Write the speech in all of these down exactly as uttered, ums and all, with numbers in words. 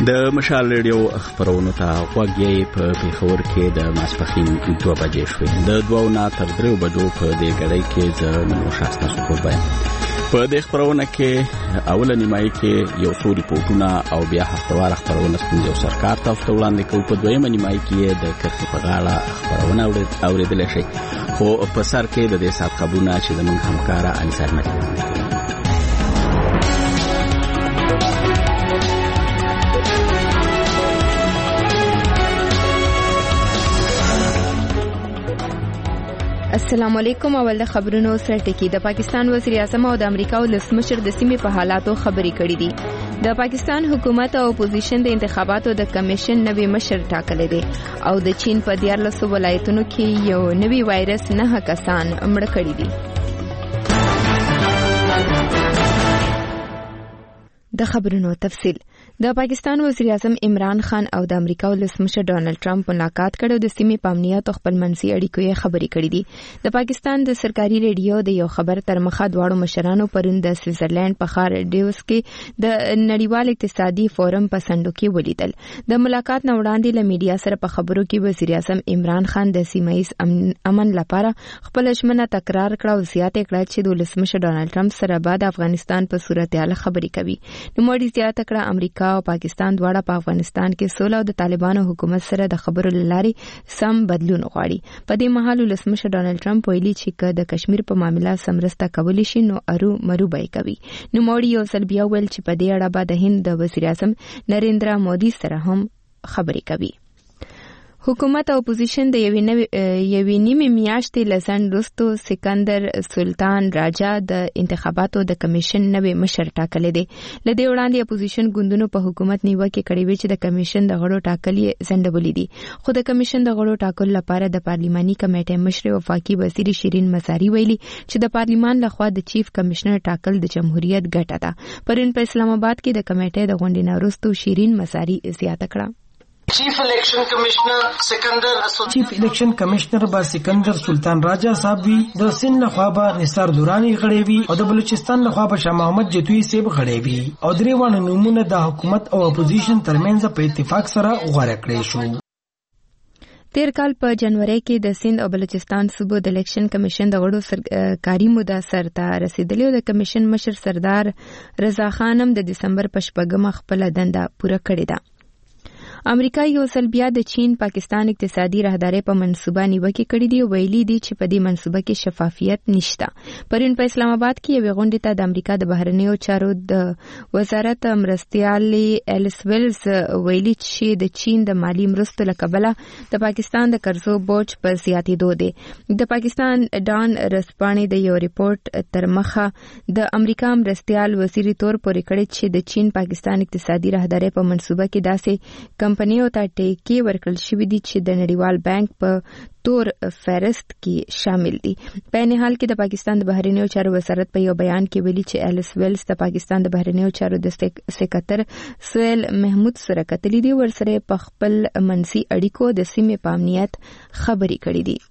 د مشال ریډیو خبرونو ته غوږی په پیښور کې د ماسپخین دوه بجې شوې. د دوه نه تر درې بجو په دې غړۍ کې د نو شخص سکوت بیان. په دې خبرونه کې اوله نیمایي کې یو څو ریپورتونه او بیا هفتوار خبرونه ستونزې او سرکار ته وړاندې کوي. په دویمه نیمایي کې د کرښې په غاړه خبرونه اوریدل شي. خو په سر کې د دې سات خبرونه چې زموږ همکارا انصار مکه. السلام علیکم. اول د خبرونو سره ټکی. د پاکستان وزیر اعظم او د امریکا ولسمشر د سیمې په حالاتو خبرې کړې دي. د پاکستان حکومت او اپوزیشن د انتخاباتو د کمیشن نوی مشر ټاکلی دی او د چین په دیارلسو ولایتونو کې یو نوی وایرس نه کسان مړه کړي دي. د خبرونو تفصیل. د پاکستان وزیر اعظم عمران خان او د امریکا ولسمشر ډانلډ ټرمپ ملاقات کړي او د سیمې په امنیت او خپلمنځي اړیکو یې خبرې کړې دي. د پاکستان د سرکاري ریډیو د یو خبر تر مخه دواړو مشرانو پرون د سویټزرلند په ښار ډیوس کې د نړیوال اقتصادي فورم په سندو کې ولیدل. د ملاقات نه وړاندې له میډیا سره په خبرو کې وزیر اعظم عمران خان د سیمایي امن لپاره خپل ژمنه تکرار کړه او زیاته کړه چې د ولسمشر ډانلډ ټرمپ سره بعد افغانستان په صورتحال خبرې کوي. نو مړي زیاته کړه امریکا او پاکستان دواړه په افغانستان کې سوله او د طالبانو حکومت سره د خبرو لارې سم بدلون غواړي. په دې مهال ولسمشر ډانلډ ټرمپ ویلي چې د کشمیر په معاملې سمرسته کولی شي نو ارو مرو به کوي. نو مړي یو ځل بیا ویل چې په دې اړه به د هند د وزیر اعظم نریندرا مودي سره هم خبرې کوي. حکومت او اپوزیشن د یوې نیمې میاشتې لسن رستو سکندر سلطان راجا د انتخاباتو د کمیشن نوی مشر ټاکلی دی. لدې وړاندې اپوزیشن ګوندونو په حکومت نیوکه کړې وه چې د کمیشن د غړو ټاکل یې ځنډولي دي. خو د کمیشن د غړو ټاکلو لپاره د پارلیماني کمیټې مشر وفاقي وزیر شیرین مساری ویلي چې د پارلیمان لخوا د چیف کمشنر ټاکل د جمهوریت ګټه ده. پرون په اسلام آباد کې د کمیټې د غونډې نه وروسته شیرین مساری زیاته کړه. چیف الیکشن کمشنر سکندر چیف الیکشن کمشنر با سکندر سلطان راجا صاحب وی د سند لخوا به نثار دورانی غړی وی او د بلوچستان لخوا به شاه محمد جتوی صاحب غړی وی او درې وانه نمونه د حکومت او اپوزیشن ترمنځ په اتفاق سره غوړه کړی شو. تیر کال په جنوري کې د سند او بلوچستان صوبو د الیکشن کمیشن د غړو سرکاري موده سرته رسیدلی او د کمیشن مشر سردار رضا خان هم د دسمبر په شپږمه خپل دنده پوره کړې ده. امریکا یو ځل بیا د چین پاکستان اقتصادي راهدارۍ په منصوبه نیوکه کړې دي او ویلي دي چې په دې منصوبه کې شفافیت نشته. پرون په اسلام آباد کې یوې غونډې ته د امریکا د بهرنیو چارو د وزارت مرستیالې الیس ویلز ویلي چې د چین د مالی مرستو له کبله د پاکستان د قرضو بوج په زیاتېدو دی. د پاکستان ډان رسپانې د یو ریپورت تر مخه د امریکا مرستیال وزیري تور پورې کړی چې د چین پاکستان اقتصادي راهدارۍ په منصوبه کې داسې کمپنیو ته ټیکې ورکړل شوې دي چې د نړیوال بانک په تور فهرست کې شامل دي. په عین حال کې د پاکستان د بهرنیو چارو وزارت په یو بیان کې ویلي چې الیس ویلز د پاکستان د بهرنیو چارو د سکرټر سویل محمود سره کتلې دي ورسره په خپل منځي اړیکو د سیمې په امنیت خبرې کړې دي.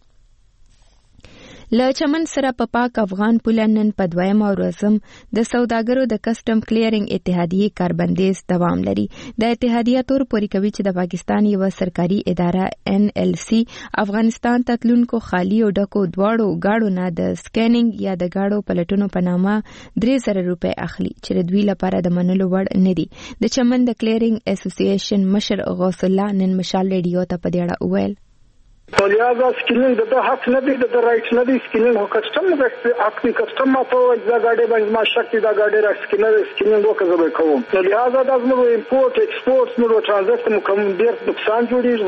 له چمن سره په پاک افغان پوله نن په دویمه ورځ د سوداګرو د کسټم کلیرینګ اتحادیې کاربندیز دوام لري. د اتحادیه تور پورې کوي چې د پاکستان یو سرکاري اداره ان ایل سی افغانستان ته تلونکو خالي او ډکو دواړو گاډو نه د سکینینګ یا د گاډو پلټونو په نامه درې زره روپۍ اخلي چې د دوی لپاره د منلو وړ نه دي. د چمن د کلیرینګ اسوسییشن مشر غوث الله نن مشال ریډیو ته په دې اړه وویل فلیازا سکینینگ د حق نه دی د رائټ نه دی سکینینگ هو کسٹم حق دی کسٹم ما ته دا گاډي باندې ما شک دا گاډي را سکینر سکینینگ وکړم کوم نو لہذا د زموږ امپورټ ایکسپورټ نو ترانزیکشن کوم ډیر نقصان جوړیږي.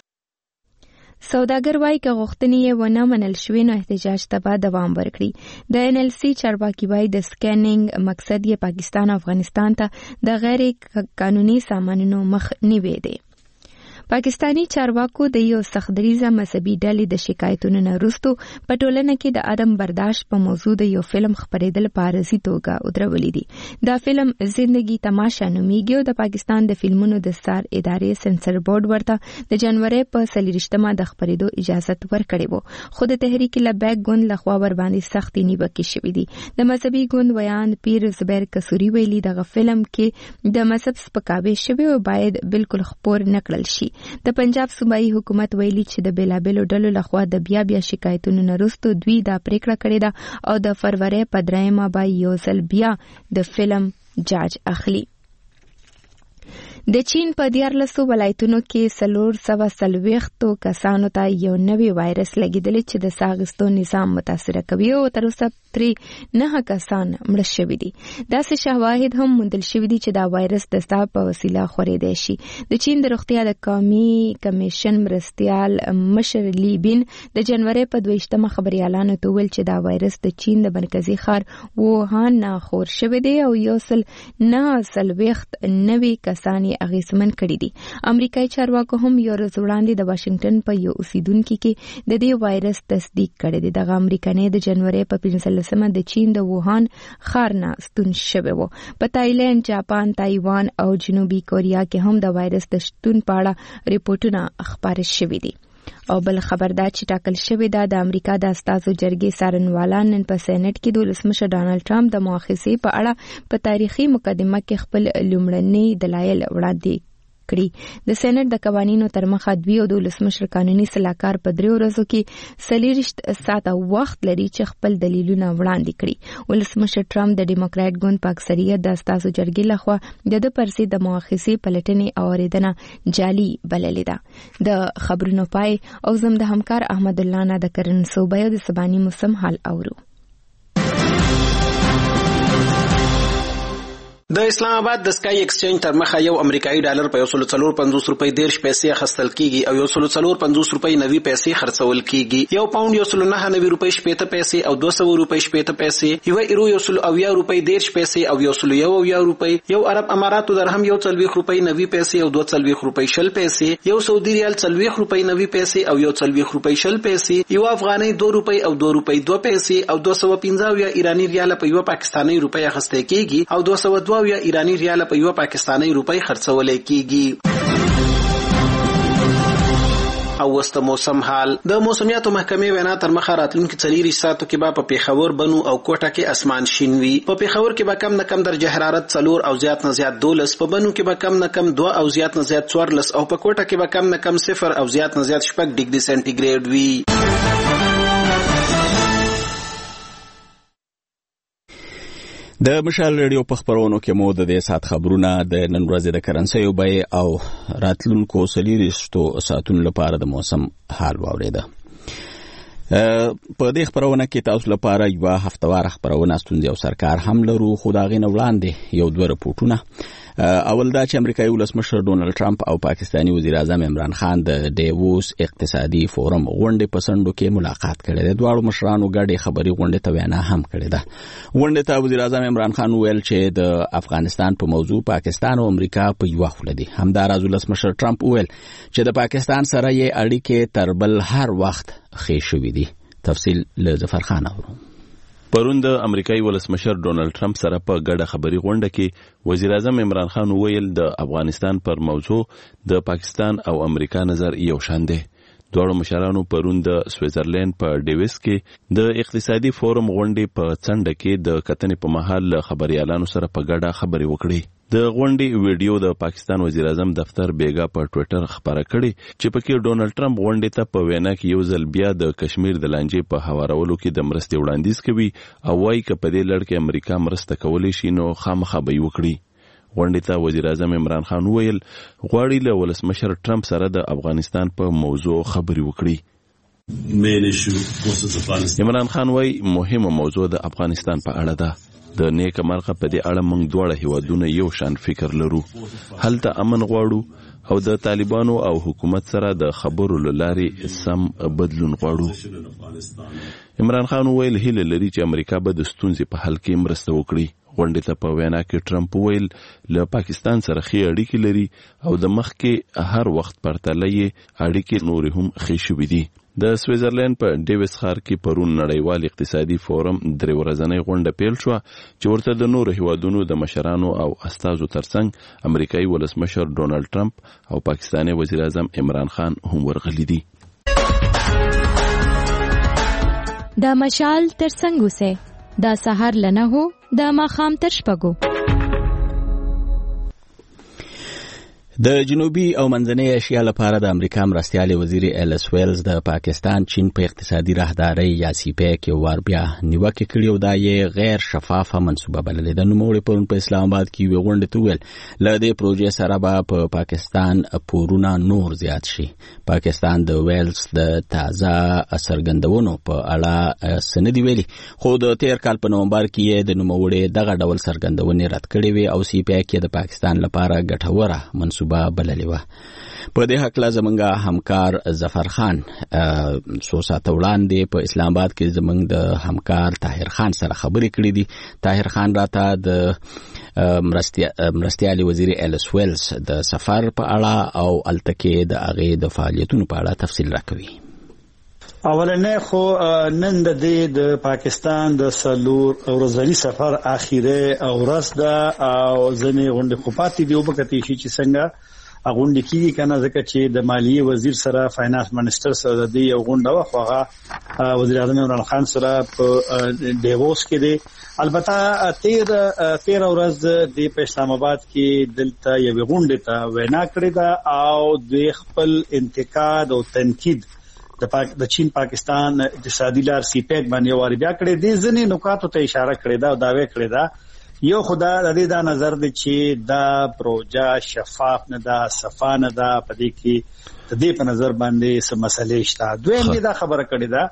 سوداګر وايي که غوښتنې یې ونه منل شوې نو احتجاج ته به دوام ورکړي. د ان ایل سی چارواکي وايي د سکینینګ مقصد یې پاکستان افغانستان ته د غیر قانوني سامانونو مخنیوی دی. پاکستانی چارواکو د یو سختدریزه مذهبي ډلې د شکایتونو نه وروسته په ټولنه کې د عدم برداشت په موضوع د یو فلم خپرېدل په عارضي توګه ودرولې دي. دا فلم زندگی تماشا نومیږي او د پاکستان د فلمونو د څار ادارې سنسر بورډ ورته د جنوري په څلېرویشتمه د خپرېدو اجازه ورکړې وه، خو د تحریک لبیک ګوند لخوا ورباندې سختې نیوکې شوې دي. د مذهبي ګوند ویان پیر زبیر کسوري ویلي دغه فلم کې د مذهب سپکاوی شوی او باید بالکل خپور نه کړل شي. د پنجاب صوبایي حکومت ویلي چې د بیلابیلو ډلو لخوا د بیا بیا شکایتونو نه وروسته دوی دا پریکړه کړې ده او د فروری په دریمه به یو ځل بیا د فلم جاج اخلي. د چین په دیارلسو ولایتونو کې څلور سوه څلوېښتو کسانو ته یو نوی وایرس لګېدلی چې د ساه اخیستو نظام متاثره کوي او تر اوسه ترې نهه کسان مړه شوي دي. داسې شواهد هم موندل شوي دي چې دا وایرس د ساه په وسیله خورېدی شي. د چین د روغتیا د قومي کمیشن مرستیال مشر لی بین د جنوري په دویشتمه خبریالانو ته وویل چې دا وایرس د چین د مرکزي ښار ووهان نه خور شوی دی او یو سل نهه څلوېښت نوي کسان یې اغیزمن کړي دي. امریکایي چارواکو هم یو ورځ وړاندې د واشنګټن په یو اوسیدونکي کې د دې وایرس تصدیق کړی دی. دغه امریکایي د جنوري په پنځلسمه د چین د ووهان ښار نه ستون شوی و. په تایلند، جاپان، تایوان او جنوبي کوریا کې هم د وایرس د شتون په اړه ریپورتونه خپاره شوي دي. او بل خبردار چې ټاکل شوی دا د امریکا د استازو جرګې څارنوالان نن په سېنات کې د ولسمشر ډانلډ ټرمپ د مؤاخذې په اړه په تاریخي مقدمه کې خپل لومړني دلایل وړاندې کړي. د سېنات د قوانینو تر مخه دوی او د ولسمشر قانوني سلاکار په دریو ورځو کې څلېرویشت ساعته وخت لري چې خپل دلیلونه وړاندې کړي. ولسمشر ټرمپ د ډیموکرات ګوند په اکثریت د استازو جرګې لخوا د ده پر ضد د مؤاخذې پلټنې او اورېدنه جعلي بللې ده. د خبرونو پای او زم د همکار احمد الله نه د کرن صوبایو د سباني موسم حال اورو. د اسلام آباد د سکای ایکسچینج تر مخه یو امریکایي ډالر په یو سل څلور پنځوس روپۍ دیرش پیسې اخیستل کیږي او یو سل څلور پنځوس روپۍ نوي پیسې خرڅول کیږي. یو پاوند یو سل نهه نوي روپۍ شپېته پیسې او دوه سوه روپۍ شپېته پیسې، یو ایرو یو سل اویا روپۍ دیرش پیسې او یو سل یو اویا روپۍ، یو عرب اماراتو درهم یو څلوېښت روپۍ نوي پیسې او دوه څلوېښت روپۍ شل پیسې، یو سعودي ریال څلوېښت روپۍ نوي پیسې او یو څلوېښت روپۍ شل پیسې، یو افغانۍ دوه روپۍ او دوه روپۍ دوه پیسې او دوه سوه پنځه اویا ایراني ریال په یو پاکستاني روپۍ اخیستل کیږي او دوه سوه دوه اویا ایراني ریال په یو پاکستاني روپۍ خرڅول کیږي. او وسته موسم حال. د موسمیاتو محکمې وینا تر مخه راتلونکي څلېرویشت ساعتو کې به په پېښور، بنو او کوټه کې اسمان شین وي. په پېښور کې به کم نه کم درجه حرارت څلور او زیات نه زیات دولس، په بنو کې به کم نه کم دوه او زیات نه زیات څوارلس او په کوټه کې به کم نه کم صفر او زیات نه زیات شپږ ډیګري سنټیګریډ وي. د مشال ریډیو په خبرونو کې مو د دې سات خبرونه د نن ورځې د کرنسۍ بیې او راتلونکو څلېرویشتو ساعتونو لپاره د موسم حال واورېده. په دې خبرونه کې تاسو لپاره یوه هفتواره خبرونه ستونزې او سرکار هم لرو، خو د هغې نه وړاندې یو دوه رپورټونه. اول دا چې امریکایي ولسمشر ډونالډ ټرمپ او پاکستاني وزیر اعظم عمران خان د ډیووس اقتصادي فورم غونډې په څنډو کې ملاقات کړی دی. دواړو مشرانو ګډې خبري غونډې ته وینا هم کړې ده. غونډې ته وزیر اعظم عمران خان وویل چې د افغانستان په موضوع پاکستان او امریکا په یوه خوله دي. همداراز ولسمشر ټرمپ وویل چې د پاکستان سره یې اړیکې تر بل هر وخت ښې شوي دي. تفصیل له ظفر خان اورو. پرون د امریکایي ولسمشر ډونالډ ټرمپ سره په ګډه خبري غونډه کې وزیر اعظم عمران خان وویل د افغانستان پر موضوع د پاکستان او امریکا نظر یو شان دی. دواړو مشرانو پرون د سویټزرلند په ډیویس کې د اقتصادي فورم غونډې په څنډه کې د کتنې په مهال له خبريالانو سره په ګډه خبري وکړي. د غونډې ویډیو د پاکستان وزیر اعظم دفتر بیګا په ټوئیټر خبره کړي چې پکې ډونالډ ټرمپ غونډې ته په وینا کې یو ځل بیا د کشمیر د لانجې په هوارولو کې د مرستې وړاندیز کوي او وايي چې په دې لړ کې امریکا مرسته کولی شي نو خامخا به یې وکړي. غونډې ته وزیر اعظم عمران خان وویل غواړي له ولسمشر ټرمپ سره د افغانستان په موضوع خبري وکړي. عمران خان وايي مهمه موضوع د افغانستان په اړه ده. د نیک مرغه په دې اړه موږ دواړه هیوادونه یو شان فکر لرو. هلته امن غواړو او د طالبانو او حکومت سره د خبرو لاري سم بدلون غواړو. عمران خان ویل هیله لري چې امریکا به د ستونزې په حل کې مرسته وکړي. غونډې ته په وینا کې ټرمپ ویل له پاکستان سره ښې اړیکې لري او د مخکې هر وخت پرتله یې اړیکې نورې هم ښې شوې دي. د سویزرلند په ډیویس ښار کې پرون نړیوال اقتصادي فورم درې ورځنۍ غونډه پیل شوه چې ورته د نورو هیوادونو د مشرانو او استازو ترڅنګ امریکایي ولسمشر ډونالد ټرمپ او پاکستاني وزیر اعظم عمران خان هم ورغلي دي. دا مشال ترڅنګ اوسه دا سحر لنه هو دا ماخام تر شپږو. د جنوبي او منځنۍ ایشیا لپاره د امریکا مرستیال وزیر الیس ویلز د پاکستان چین په اقتصادي راهدارۍ یا سیپیک یو وار بیا نیوکه کړې او دا یې غیر شفافه منصوبه بللې. د نوموړي پرون په اسلام آباد کې یو غونډه ته ویل له دې پروژې سره به په پاکستان پورونه نور زیات شي. پاکستان د ویلز د تازه څرګندونو په اړه سندې ویلي خو د تیر کال په نومبر کې یې د نوموړي دغه ډول څرګندونې رد کړې وي او سیپیک یې د پاکستان لپاره ګټوره منصوبه بللې وه. په دې حق زمونږ همکار ظفر خان څو ساعته وړاندې په اسلام آباد کې زمونږ د همکار طاهر خان سره خبرې کړې دي. طاهر خان راته د مرستیال وزیر الیس ویلز د سفر په اړه او التکې د هغې د فعالیتونو په اړه تفصیل راکوي. اولنې خو نن د دې د پاکستان د سلور ورځنی سفر اخیره او ورځ ده او ځنې غونډې خو پاتې دي وبکتې شي چې څنګه غونډې کیږي کنه ځکه چې د مالیې وزیر سره فاینانس منسٹر سره د یو غونډه واخوغه وزیر اعظم عمران خان سره په ډیووس کې دی. البته تیر تیر ورځ د په اسلام آباد کې دلته یو غونډه ته وینا کړې ده او د خپل انتقاد او تنقید د پاک د چین پاکستان اقتصادي لار سی پیک باندې واری بیا کړې دي. ځنې نکاتو ته اشاره کړې ده او داوی کړې ده یو خدا د دې دا نظر دی چې دا پروژه شفاف نه ده صفا نه ده په دې کې د دې په نظر باندې څه مسلې شته. دویم دا خبره کړې ده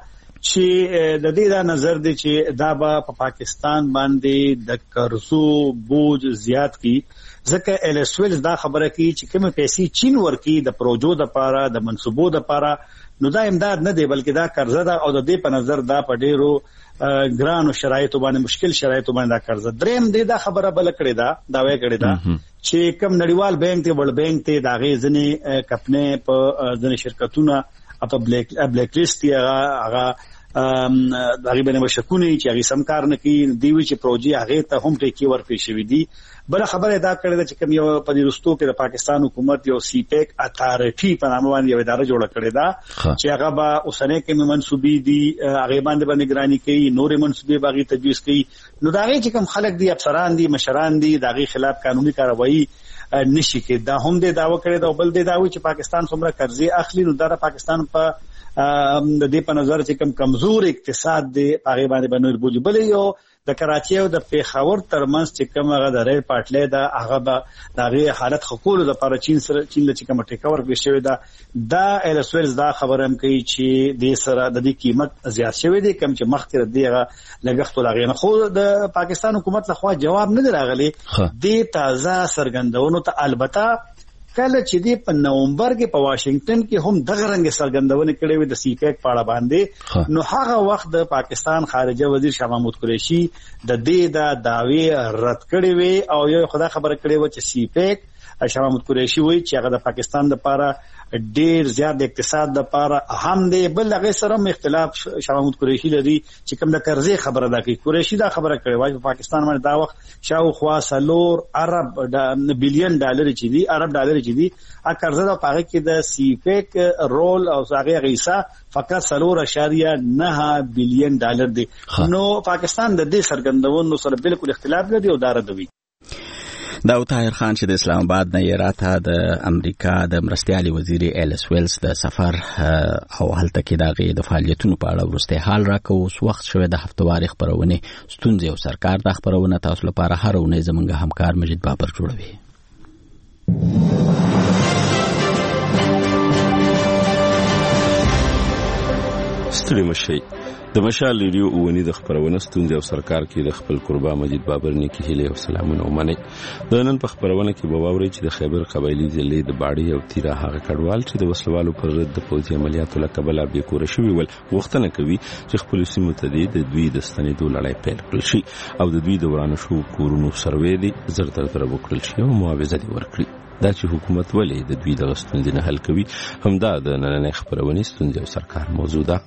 چې د دې دا نظر دی چې دا به په پاکستان باندې د قرضو بوج زیات کی ځکه الیس ویلز دا خبره کوي چې کوم پیسې چین ورکی د پروژو د لپاره د منصوبو د لپاره نو دا امداد نه دی بلکې دا قرضه ده او د دې په نظر دا په ډیرو ګرانو شرایطو باندې مشکل شرایطو باندې دا قرضه. دریم دی دا خبره بل کړې ده داوی کړې ده چې کوم نړیوال بانک ته ورلډ بانک ته دا غي ځنې کمپنۍ په ځنې شرکتونه په بلیک بلیک لیست یې هغه هغه باندې مشکونه چې هغه سمکار نه کوي دیوی چې پروژې هغه ته هم ټیکی ورکړي شوې دي. بل خبره دا کړې ده چې کوم یو په دې رستو کې د پاکستان حکومت یو سی پیک اتارټي په نامه باندې یو اداره جوړه کړې ده چې هغه به اوسنۍ کې منسوبې دي هغه باندې باندې ګرانی کوي نورې منسوبې باغی تجویز کوي. نو دا غي چې کوم خلک دي افسران دي مشران دي دا غي خلاف قانوني کاروایی نشي کې دا هم د داوا کړی دا بل د داوی چې پاکستان څومره قرضې اخلي نو دا پاکستان په د دې په نظر چې کوم کمزور اقتصاد دی هغه باندې باندې بوج بلې یو د کراچي او د پیښور ترمنځ چې کوم هغه د ریل پټلې دا هغه به دغه حالت خپل د لپاره چین سره چین د چې کوم ټیکاور بشوي دا دا الیس ویلز دا خبره هم کوي چې د سره د دې قیمت زیات شوی دی کوم چې مخکې دیغه لګښت لغې نه خو د پاکستان حکومت لخوا جواب نه راغلی د تازه سرګندونو ته. البته کله چې دی په نومبر کې په واشنگټن کې هم دغه رنګ سرګندونه کړې وي د سی پیک په اړه باندې نو هغه وخت د پاکستان خارجه وزیر شاه محمود قریشي د دې د داوی رد کړې وي او یو خدای خبره کړې و چې سی پیک شاه محمود قریشي وایي چې هغه د پاکستان لپاره ډیر زیات اقتصاد لپاره اهم دی. بل هغه سره اختلاف شاه محمود قریشي لري چې کوم د قرضې خبره ده کوي. قریشي دا خبره کړې وایي په پاکستان باندې دا وخت شاوخوا سلور عرب بلین ډالر چې دي عرب ډالر چې دي ا قرضه د پاره کې د سی پیک رول او هغه غیسا فقط سلور اشاریه نه بلین ډالر دي. نو پاکستان د دې سرګندونو سره بالکل اختلاف لري او دا ردوي. دا طاهر خان چې د اسلام آباد نه یې راته د امریکا د مرستیال وزیر الیس ویلز د سفر او هلته کې د هغې د فعالیتونو په اړه وروستی حال راکوو. اوس وخت شوی د هفتوارې خپرونې ستونزې او سرکار دا خپرونه تاسو لپاره هره اونۍ زموږ همکار مجید بابر جوړوي. ستړي مشئ د مشال ریډیو اونی د خبرونه ستونزې او سرکار کې د خپل قربا مجید بابر نیکی هیله او سلامونه ومني. د نن په خبرونه کې به واوري چې د خیبر قبایلی ضلع د باړی او تیرا هغه کډوال چې د وسلوالو پر ضد د پوځي عملیاتو لکبله به کور شوی ول وختونه کوي چې خپل سیمو ته د دوی د ستنېدو لړۍ پیل کړل شي او د دوی د ورانه شو کورونو سروې دي زر تر تر وکړل شي او معاوضه دي ورکړي. دا چې حکومت ولې د دوی د ستونزې نه حل کوي همدا د نننۍ خبرونې ستونزې او سرکار موضوع ده.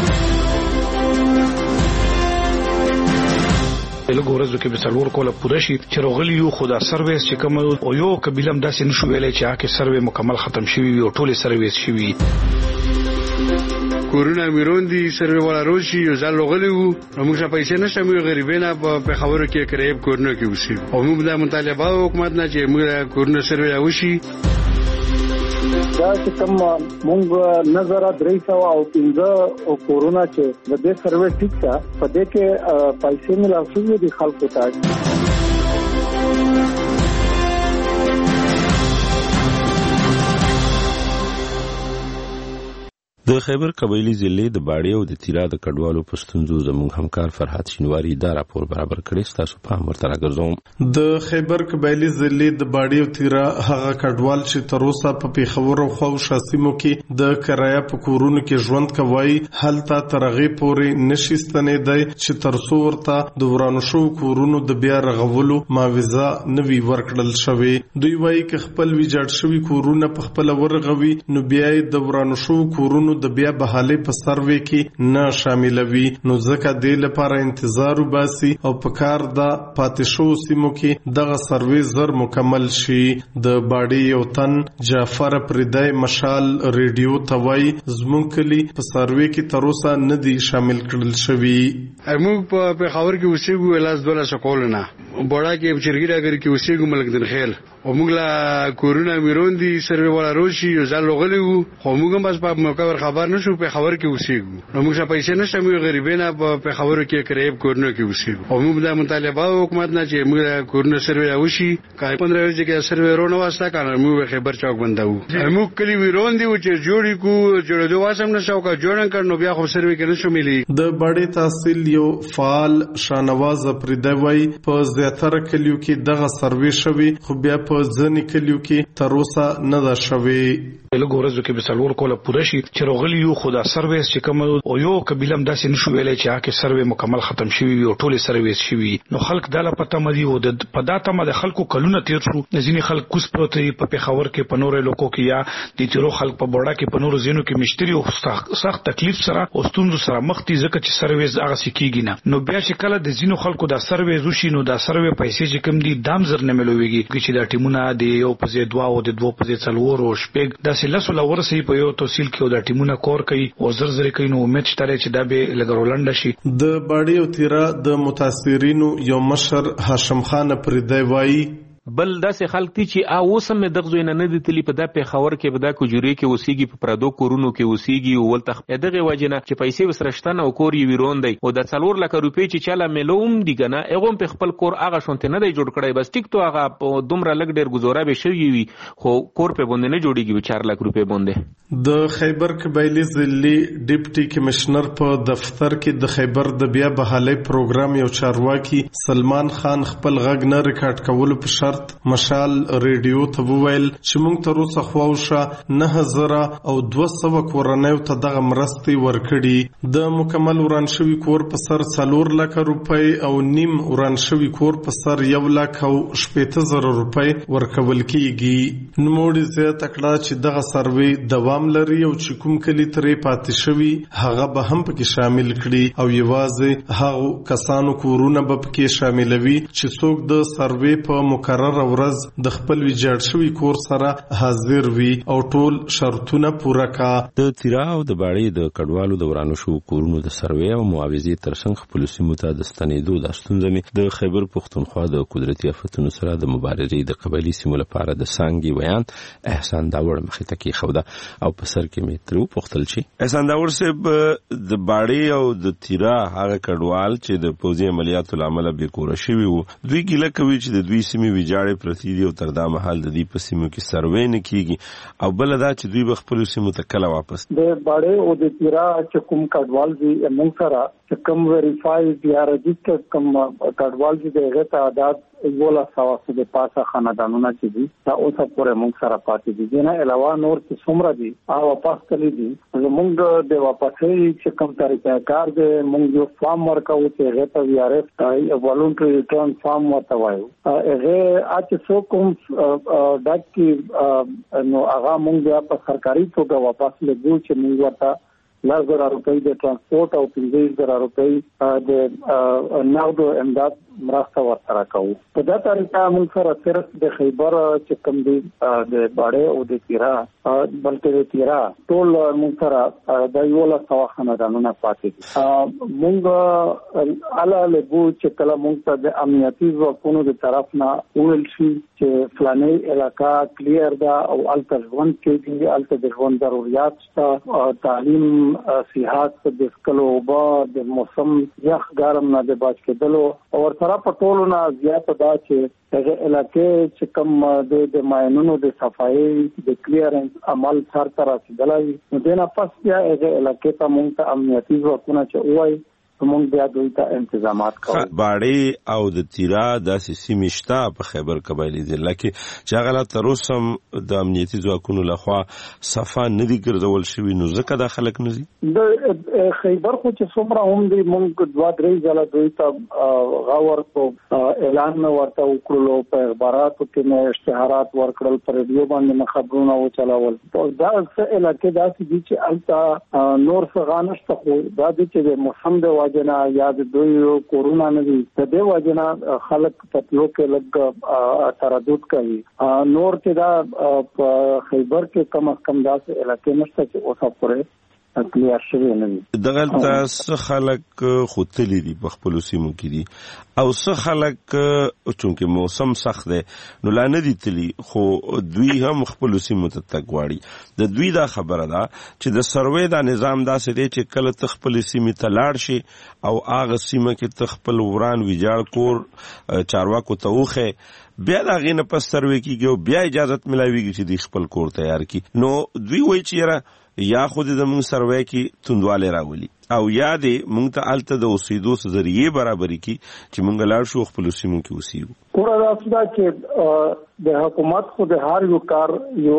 لږ ورځو کې به څلور کوله پوره شي چې راغلی یو خدا سرویس چې کوم او یو قبیله هم داسې نشو ویلای چې هغه سروې مکمل ختم شوی وي او ټول سرویس شوی کورونا میروندی سروې ولا روشي یو ځل راغلی وو موږ څه پیسې نشم یو غریبانه په خبرو کې کریب کورونا کې وسی او موږ د مطالبه حکومت نه چې موږ کورونا سروې وشي دا چې کوم موږ نظر درې سو او پنځه او کورونا چې د دې سروې ټیک څه په دې کې پیسې ملاسوي دي خلکو ته. د خیبر قبایلی ضلع د باړی او د تیرا د کډوالو په ستونزو زموږ همکار فرحات شینواری دا راپور برابر کړی. تاسو په امر تر راګرځوم. د خیبر قبایلی ضلع د باړی او تیرا هغه کډوال چې تر اوسه په پیښور او خوشا سیمو کې د کرایه په کورونو کې ژوند کوي هلته ترغه پورې نشي ستنېدای چې تر څو ورته د ورانو شو کورونو د بیا رغولو معاوضه نوي ورکړل شوی. دوی وایي چې خپل ویجاړ شوی کورونه په خپل ورغوي نو بیا د ورانو شو کورونو د بیا بحالي په سروې کې نه شاملوي نو ځکه د لپاره انتظار وباسي او په کار د پاتشو سیمو کې دغه سروې زر مکمل شي. د باډي یو تن جعفر پردای مشال ریډیو توای زمونږ کلی په سروې کې تر اوسه نه دي شامل کړل شوی. موږ په پیښور کې اوسېږو الاس دوله شکول نه بڑا کې چرګی راګر کې اوسېږو ملک دین خیل او موږ لا کورونا میروندی سروې ولا روشي یو ځل راغلی وو خو موږ هم بس په موقع خبر نشو په خبر کې اوسېږو نو موږ څه پیسې نشم یو غریبانه په خبرو کې کریب کورونا کې اوسېږو او موږ د مطالبه حکومت نه چې موږ کورونا سروې وشي کای پندرہ ورځې کې سروې رونه واسطه کنه موږ خبر چوک بنداو موږ کلی ویروندی و چې جوړی کو جوړېدو واسم نشو کا جوړن کړنو بیا خو سروې کې نشو ملي. د باډي تحصیل یو فعال شانواز پردوی په زیاتره کلیو کې دغه سروې شوی خو بیا په ځنی کلیو کې تر اوسه نه ده شوی. لږ ورځو کې به څلور کوله پوره شي چې راغلی یو خدا سرویس چې کوم او یو قبیله هم داسې نشو ویلای چې هغه سروې مکمل ختم شوی وي او ټول سرویس شوی نو خلک داله پته مدي او د پداته مده خلکو کلونه تیر شو ځینې خلک کوس پروتې په پیښور کې په نورې لوکو کې یا د تیرو خلک په بوډا کې په نورو زینو کې مشتري او سخت تکلیف سره او ستونزو سره مخ دي ځکه چې سرویس هغه سکیږي نه نو بیا چې کله د زینو خلکو د سرویس وشي نو د سروې پیسې چې کم دي دام زر نه ملويږي چې د ټیمونه د یو په ځای دوا او د دوه په ځای څلور او شپږ داسې لاسو لورسي په یو تحصیل کې د ټیمونه کور کوي او زر زر کوي نو امید شته چې دا به لګرولند شي. د باډي او تیرا د متاثرینو یو مشر هاشم خان پردای وایي بل داسې خلک دي چې ا اوسم دغه زوینه نه دي تلی په د پیښور کې په د کوجوري کې اوسېږي په پردو کورونو کې اوسېږي او ولته دغه وجنه چې پیسې وسرشتنه او کور یې ویروندي او د څلور لک روپۍ چې چاله ملوم دي کنه هغه په خپل کور هغه شونته نه دی جوړ کړی بس ټیک تو هغه په دومره لګ ډیر گزاره به شوی وي خو کور په باندې نه جوړیږي به چار لک روپۍ باندې. د خیبر قبایلی ضلع ډیپټي کمشنر په دفتر کې د خیبر د بیا بحالي پروګرام یو چارواکي سلمان خان خپل غږ نه ریکارډ کول په شرط مشال ریډیو ته وویل چې موږ تر اوسه خواوشه نه زره او دوه سوه کورنیو ته دغه مرستې ورکړي. د مکمل وران شوي کور په سر څلور لکه روپۍ او نیم وران شوي کور په سر یو لک او شپېته زره روپۍ ورکول کیږي. نوموړي زیاته کړه چې دغه سروې دوام لري او چې کوم کلی ترې پاتې شوي هغه به هم پکې شامل کړي او یوازې هغو کسانو کورونه به پکې شاملوي چې څوک د سروې په مقرره ورځ د خپل ویجاړ شوی کور سره حاضر وي او ټول شرطونه پوره کا. د تیرا او د باړی د کډوالو د ورانو شو کورونو د سروې او معاوضې ترڅنګ خپل سیمو ته د ستنېدو د ستونزې د خیبر پښتونخوا د قدرتي آفتونو سره د مبارزې د قبایلی سیمو لپاره د سانګي بیان احسان داور مخې ته کې خوده او په سر کې مترو پختل شي. احسان داور صاحب د باړی او د تیرا هغه کډوال چې د پوځي عملیاتو لامل به کور شوی وو دوی ګیله کوي چې د دوی سیمې ویجاړې پرتی دي او تر دا مهال د دې په سیمو کې سروې نه کیږي او بل دا چې دوی به خپل سیمو ته کله واپس د باړې او د تیرا چې کوم کډوال دي موږ سره چې کوم ویریفاید یا رجسټر کوم کډوال دي دغه تعداد ولا سواسو د پاسه خاندانونه چې دي دا اوسه پورې موږ سره پاتې دي نه علاوه نور چې څومره دي او واپس کړي دي موږ د واپسې چې کوم طریقه کار دي موږ یو فارم ورکو چې هغه ته وی آر ایف والونټری ریټرن فارم ورته وایو هغه اته سو کوم دکې نو هغه موږ بیا په سرکاري توګه واپس لګو چې موږ ورته لس زره روپۍ د ترانسپورت او پنځه زره روپۍ د نغدو امداد مرسته ورسره کوو. په دا طریقه موږ سره صرف د خیبر چې کوم دی د باړې او د تیرا بلکې د تیرا ټول موږ سره د یو لا سوا خاندانونه پاتې دي. موږ اله لګو چې کله موږ ته د امنیتي ځواکونو د طرف نه ویل شي چې فلاني علاقہ کلیر ده او الته ژوند کوي، الته د ژوند ضرورت شته، تعلیم، صحت، د سکلو اوبه، د موسم یخ ګرم نه د بچ کېدلو او سره په ټولو نه زیاته دا چې دغه علاقې چې کوم د ماینونو د صفایي د کلیرنس عمل سر ته رسیدلی نو د نه پس بیا هغه علاقې ته موږ ته امنیتي ځواکونه چې وایي موږ بیا دوی ته انتظامات کوو. باړې او د تیرا داسې سیمې شته په خیبر قبایلي ضلع کې چې هغه تر اوسه هم د امنیتي ځواکونو لخوا صفا نه دي ګرځول شوي نو ځکه دا خلک نه ځي. د خیبر خو چې څومره هم دي موږ دوه درې ځله دوی ته غور کو اعلان ورته وکړلو، په اخباراتو کې مې اشتهارات ورکړل، په ریډیو باندې مې خبرونه وچلول. دا څه علاقې داسې دي چې هلته نور څه غانشته خو دا دي چې د موسم د جنا یاد دوی کورونا نه دي د دې وجنا خلک پتلو کې لګ تردد کوي. نور کې دا په خیبر کې کم از کم داسې علاقې نشته چې اوسه پورې کلیر شوی نه دي. دغه تاسو خلک خوتلی دي په خپل سیمو کې دي او څه خلک چونکه موسم سخت دی نو لا نه دي تلی خو دوی هم خپل سیمو ته تګواړي. د دوی دا خبره ده چې د سروې دا نظام داسې دی چې کله ته خپل سیمې ته لاړ شي او هغه سیمه کې ته خپل وران ویجاړ کور چارواکو ته وخه بیا دا غینه پس سروې کیږي او بیا اجازه ملاويږي چې د خپل کور تیار کی. نو دوی وایي چې یا خود د موږ سروې کې توندواله راولي او یا دې موږ ته الته د اوسېدو ذریعہ برابرۍ کی چې موږ لاړ شو خپل سیمو کې اوسېو. پورا راځي چې د حکومت خو د هر یو کار یو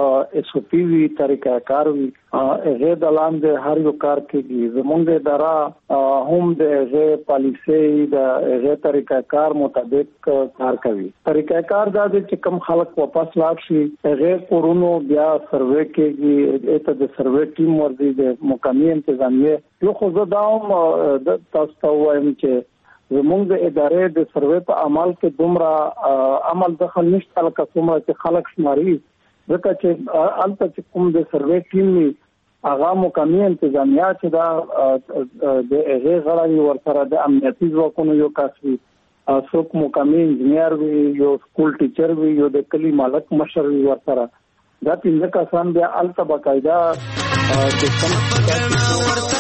اس او پی وی طریقه کار وی هغه د لاندې هر یو کار کې زمونږ د اداره هم د هغه پالیسي د هغه طریقه کار مطابق کار کوي. طریقه کار دا چې کم خلک واپس لاړ شي هغه کورونو بیا سروې کېږي، اته د سروې ټیم ورځي د مقامی انتظامیه یو خو زه دا هم د تاسو ته وایم چې زمونږ د ادارې د سروې په عمل کې دومره عمل دخل نشته لکه څومره چې خلک شماري، ځکه چې هلته چې کوم د سروې ټیم وي هغه مقامی انتظامیه چې دا د هغې غړی ورسره د امنیتي ځواکونو یو کس وي، څوک مقامی انجینیر وي، یو سکول ټیچر وي، یو د کلي مالک مشر وي ورسره، دا پنځه کسان بیا هلته باقاعده د کم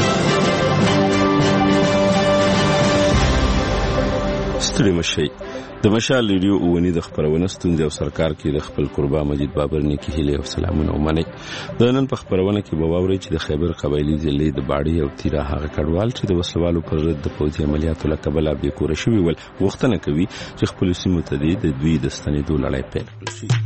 مشي د مشال ریډیو اونې د خبرونه ستونزې او سرکار کې د خپل قربا مجید بابر نیکی هلي او سلامونه ومني. د نن په خبرونه کې به واوري چې د خیبر قبایلی ضلع د باړی او تیرا هغه کډوال چې د وسلوالو پر ضد د پوځي عملیاتو له کبله به کور شوی ول وختونه کوي چې خپل سیمو ته د دوی د ستنېدو لړۍ پیل کړي.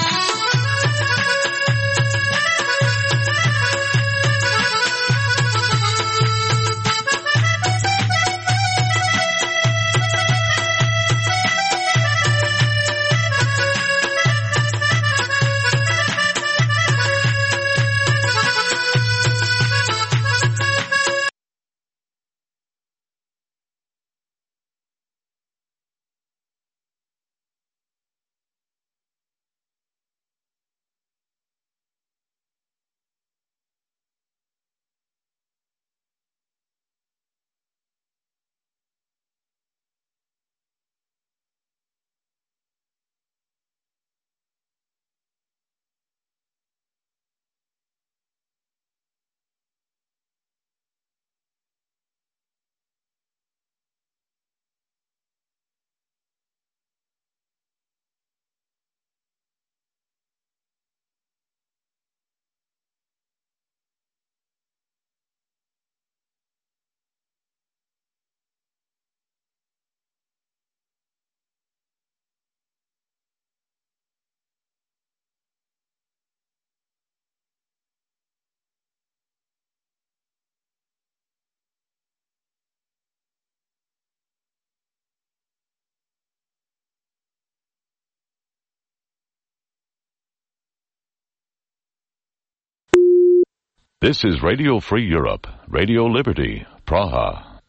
This is Radio Free Europe, Radio Liberty, Praha.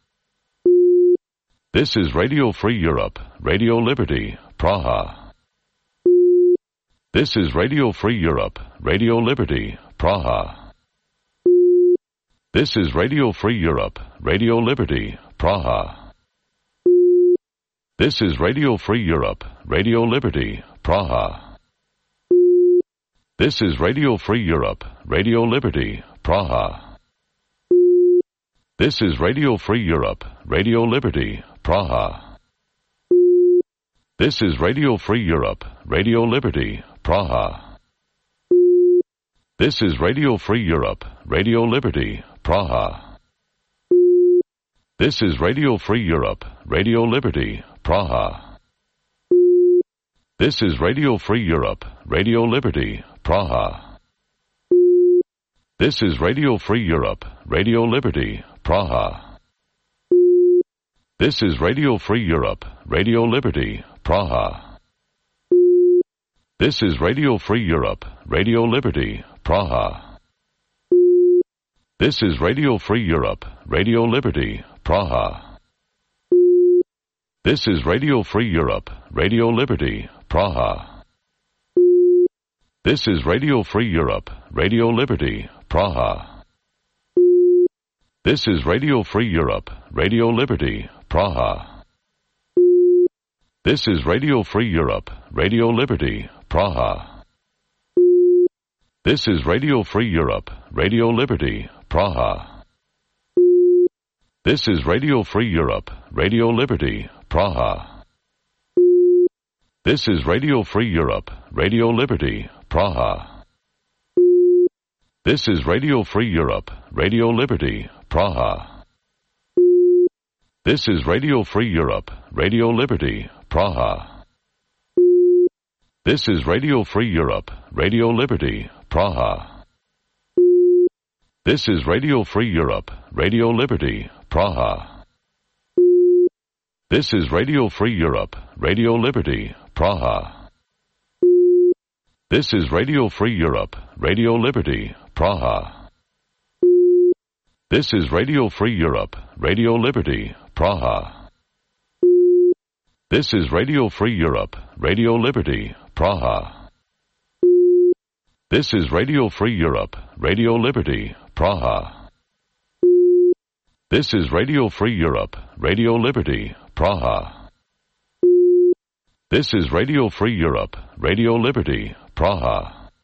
This is Radio Free Europe, Radio Liberty, Praha. This is Radio Free Europe, Radio Liberty, Praha. This is Radio Free Europe, Radio Liberty, Praha. This is Radio Free Europe, Radio Liberty, Praha. This is Radio Free Europe, Radio Liberty, Praha. This is Radio Free Europe, Radio Liberty, Praha. This is Radio Free Europe, Radio Liberty, Praha. This is Radio Free Europe, Radio Liberty, Praha. This is Radio Free Europe, Radio Liberty, Praha. This is Radio Free Europe, Radio Liberty, Praha. This is Radio Free Europe, Radio Liberty, Praha. This is Radio Free Europe, Radio Liberty, Praha. This is Radio Free Europe, Radio Liberty, Praha. This is Radio Free Europe, Radio Liberty, Praha. This is Radio Free Europe, Radio Liberty, Praha. This is Radio Free Europe, Radio Liberty, Praha. This is Radio Free Europe, Radio Liberty, Praha. This is Radio Free Europe, Radio Liberty, Praha. This is Radio Free Europe, Radio Liberty, Praha. This is Radio Free Europe, Radio Liberty, Praha. This is Radio Free Europe, Radio Liberty, Praha. This is Radio Free Europe, Radio Liberty, Praha. This is Radio Free Europe, Radio Liberty, Praha. This is Radio Free Europe, Radio Liberty, Praha. This is Radio Free Europe, Radio Liberty, Praha. This is Radio Free Europe, Radio Liberty, Praha. This is Radio Free Europe, Radio Liberty, Praha. This is Radio Free Europe, Radio Liberty, Praha. This is Radio Free Europe, Radio Liberty, Praha. This is Radio Free Europe, Radio Liberty, Praha. This is Radio Free Europe, Radio Liberty, Praha. This is Radio Free Europe, Radio Liberty, Praha.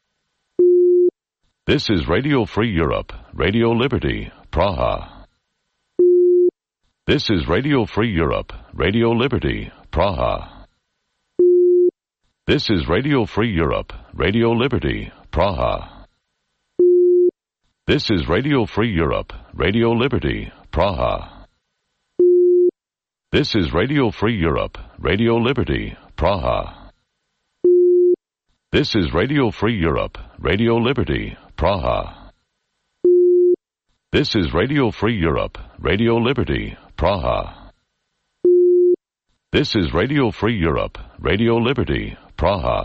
This is Radio Free Europe, Radio Liberty, Praha. This is Radio Free Europe, Radio Liberty, Praha. This is Radio Free Europe, Radio Liberty, Praha. This is Radio Free Europe, Radio Liberty, Praha. This is Radio Free Europe, Radio Liberty, Praha. This is Radio Free Europe, Radio Liberty, Praha. This is Radio Free Europe, Radio Liberty, Praha. This is Radio Free Europe, Radio Liberty, Praha.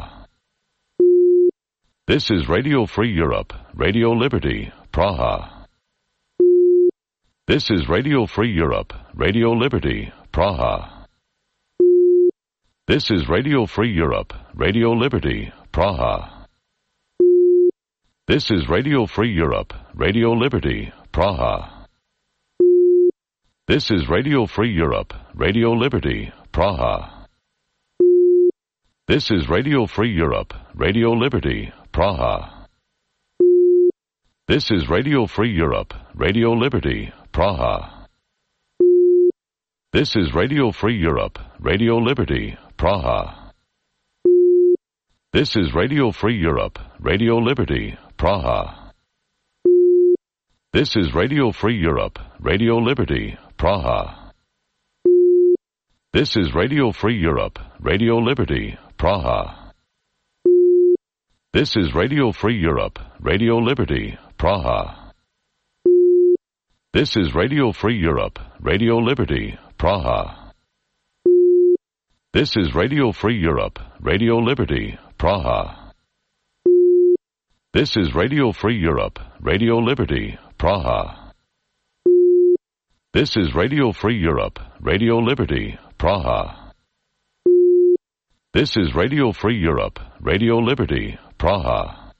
This is Radio Free Europe, Radio Liberty, Praha. This is Radio Free Europe, Radio Liberty, Praha. This is Radio Free Europe, Radio Liberty, Praha. This is Radio Free Europe, Radio Liberty, Praha. This is Radio Free Europe, Radio Liberty, Praha. This is Radio Free Europe, Radio Liberty, Praha. This is Radio Free Europe, Radio Liberty, Praha. This is Radio Free Europe, Radio Liberty, Praha. This is Radio Free Europe, Radio Liberty, Praha. This is Radio Free Europe, Radio Liberty, Praha. This is Radio Free Europe, Radio Liberty, Praha. This is Radio Free Europe, Radio Liberty, Praha. This is Radio Free Europe, Radio Liberty, Praha. This is Radio Free Europe, Radio Liberty, Praha. This is Radio Free Europe, Radio Liberty, Praha. This is Radio Free Europe, Radio Liberty, Praha. This is Radio Free Europe, Radio Liberty, Praha.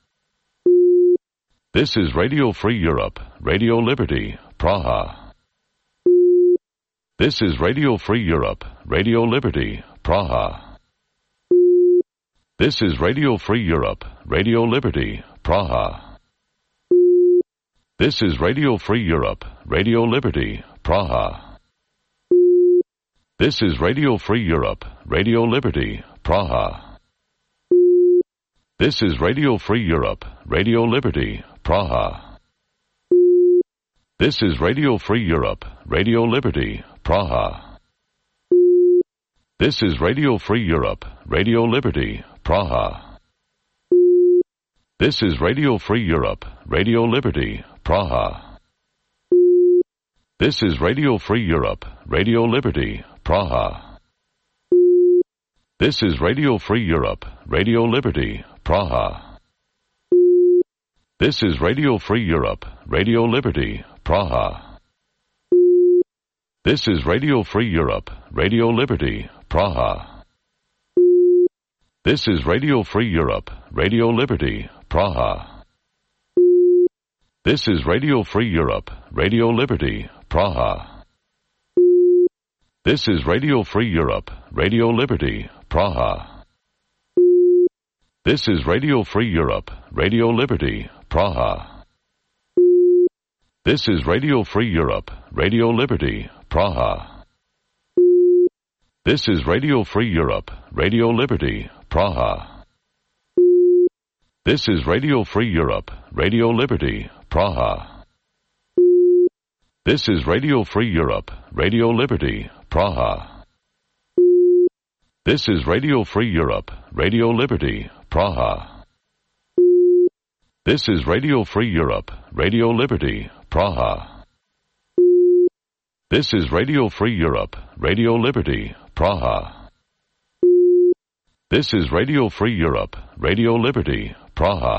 This is Radio Free Europe, Radio Liberty, Praha. This is Radio Free Europe, Radio Liberty, Praha. This is Radio Free Europe, Radio Liberty, Praha. This is Radio Free Europe, Radio Liberty, Praha. This is Radio Free Europe, Radio Liberty, Praha. This is Radio Free Europe, Radio Liberty, Praha. This is Radio Free Europe, Radio Liberty, Praha. This is Radio Free Europe, Radio Liberty, Praha. This is Radio Free Europe, Radio Liberty, Praha. This is Radio Free Europe, Radio Liberty, Praha. This is Radio Free Europe, Radio Liberty, Praha. This is Radio Free Europe, Radio Liberty, Praha. This is Radio Free Europe, Radio Liberty, Praha. This is Radio Free Europe, Radio Liberty, Praha. This is Radio Free Europe, Radio Liberty, Praha. This is Radio Free Europe, Radio Liberty, Praha. This is Radio Free Europe, Radio Liberty, Praha. This is Radio Free Europe, Radio Liberty, Praha. This is Radio Free Europe, Radio Liberty, Praha. This is Radio Free Europe, Radio Liberty, Praha. This is Radio Free Europe, Radio Liberty, Praha. This is Radio Free Europe, Radio Liberty, Praha. This is Radio Free Europe, Radio Liberty, Praha. This is Radio Free Europe, Radio Liberty, Praha. This is Radio Free Europe, Radio Liberty, Praha.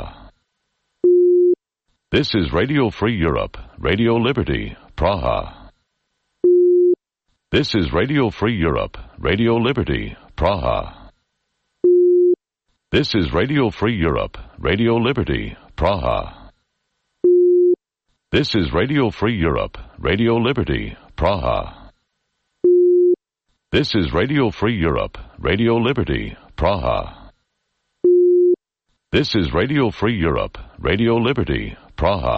This is Radio Free Europe, Radio Liberty, Praha. This is Radio Free Europe, Radio Liberty, Praha. This is Radio Free Europe, Radio Liberty, Praha. This is Radio Free Europe, Radio Liberty, Praha. This is Radio Free Europe, Radio Liberty, Praha. This is Radio Free Europe, Radio Liberty, Praha.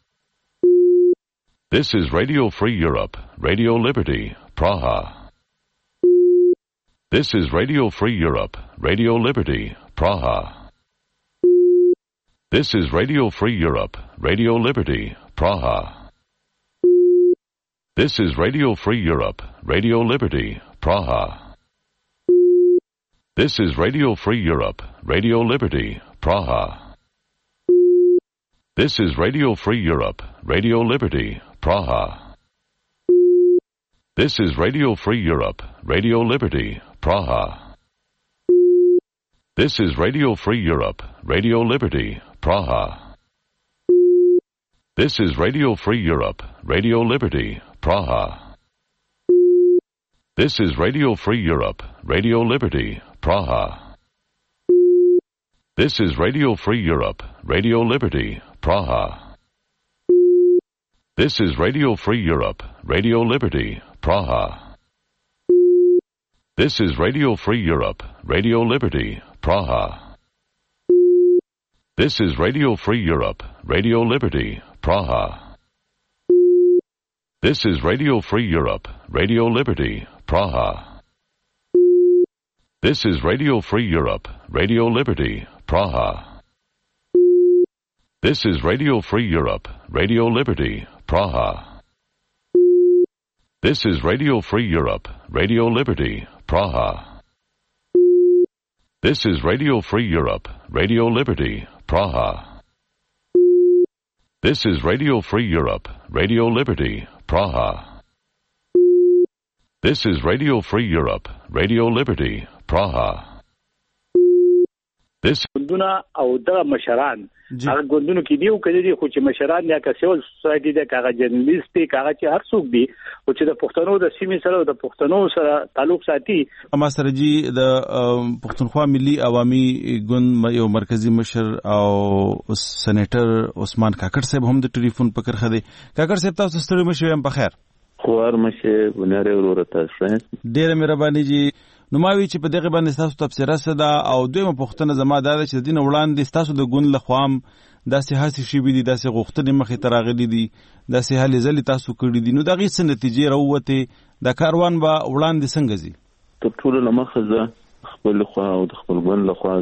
This is Radio Free Europe, Radio Liberty, Praha. This is Radio Free Europe, Radio Liberty, Praha. This is Radio Free Europe, Radio Liberty, Praha. This is Radio Free Europe, Radio Liberty, Praha. This is Radio Free Europe, Radio Liberty, Praha. This is Radio Free Europe, Radio Liberty, Praha. This is Radio Free Europe, Radio Liberty, Praha. This is Radio Free Europe, Radio Liberty, Praha. This is Radio Free Europe, Radio Liberty, Praha. This is Radio Free Europe, Radio Liberty, Praha. This is Radio Free Europe, Radio Liberty, Praha. This is Radio Free Europe, Radio Liberty, Praha. This is Radio Free Europe, Radio Liberty, Praha. This is Radio Free Europe, Radio Liberty, Praha. This is Radio Free Europe, Radio Liberty, Praha. This is Radio Free Europe, Radio Liberty, Praha. This is Radio Free Europe, Radio Liberty, Praha. This is Radio Free Europe, Radio Liberty, Praha. This is Radio Free Europe, Radio Liberty, Praha. This is Radio Free Europe, Radio Liberty, Praha. This is Radio Free Europe, Radio Liberty, Praha. This ګوندونه او د مشران هغه ګوندونو کې دیو کړي دي خو چې مشران یا کسول سوسایټي د کاغه جرنالیست دی کاغه چې هر څوک دی او چې د پښتنو د سیمې سره د پښتنو سره تعلق ساتي. اما سره جی د پښتونخوا ملي عوامي ګوند یو مرکزی مشر او سېنیټر عثمان کاکړ صاحب هم د ټلیفون پکړ خدي. کاکړ صاحب تاسو ستړي مشه هم په خیر خوار مشه وناره ورته تاسو ډېر مهرباني جی. نو ماوی چې په دغه باندې تاسو تفسیره سده او دویمه پوښتنه زما دا ده چې د دین وړاندې تاسو د ګوند لخوام داسې هڅې شوي دي داسې غوښتنې مخې ته راغلي دي داسې هلې ځلې تاسو کړي دي نو د هغې څه نتیجې راووتې د کاروان به وړاندې څنګه ځي؟ تر ټولو له مخه زه خپل خوا او د خپل ګوند لخوا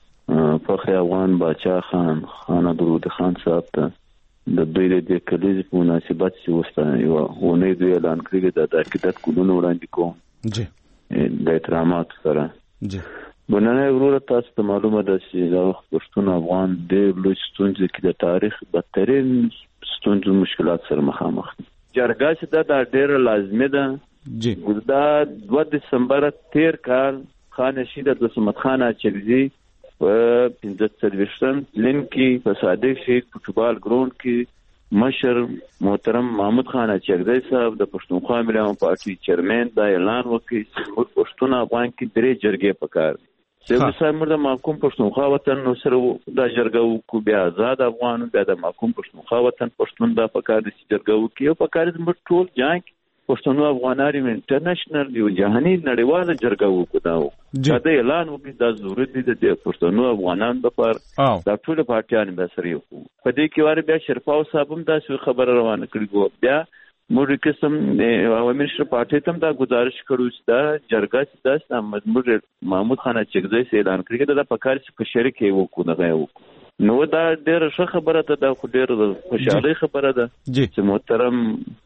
زه فخر افغان باچا خان خان درود خان صاحب ته د دوی د دې کلیزې په مناسبت چې وسته یوه اونۍ دوی اعلان کړي ده د عقیدت ګلونه وړاندې کوم جی د احترامات سره جی بنانه وروره تاسو ته معلومه ده چې دا پښتون افغان ډېر لوی ستونزې کې د تاریخ بدترین ستونزو مشکلات سره مخامخ دي. جرګه چې دا د ډېره لازمي ده جی دا دوه دسمبر تیر کال خان رشید دوسمت خان اچکزي په پنځه څلوېښتم لین کې په صادق شهید فوټبال ګراوند کې مشر محترم محمود خان اچکزي صاحب د پښتونخوا ملي عوامي پارټي چیرمن دا اعلان وکړ چې موږ پښتون افغان کې درې جرګې پکار دي. صاحب موږ د محکوم پښتونخوا وطن نو سره دا جرګه وکړو بیا آزاد افغان بیا د محکوم پښتونخوا وطن پښتون دا پکار دي چې جرګه وکړي او پکار دي موږ ټول جنگ پښتنو افغانان انټرنیشنل یو جهاني نړیواله جرګه وکړو دا اعلان وکړي دا ضرورت دی د پښتنو افغانانو لپاره دا ټول پارټیان به سره یو په دې کې واره بیا شرفاو صاحب هم دا خبره روانه کړې بیا موږ قسم عوامي شر پارټي ته دا گزارش کړو چې دا جرګه چې دا محمود محمود خان اچکزي سره اعلان کړی دا په کار چې په شریک یې وکړو نه وکړو نو دا ډېر ښه خبره ده دا خو ډېر خوشاله خبره ده چې محترم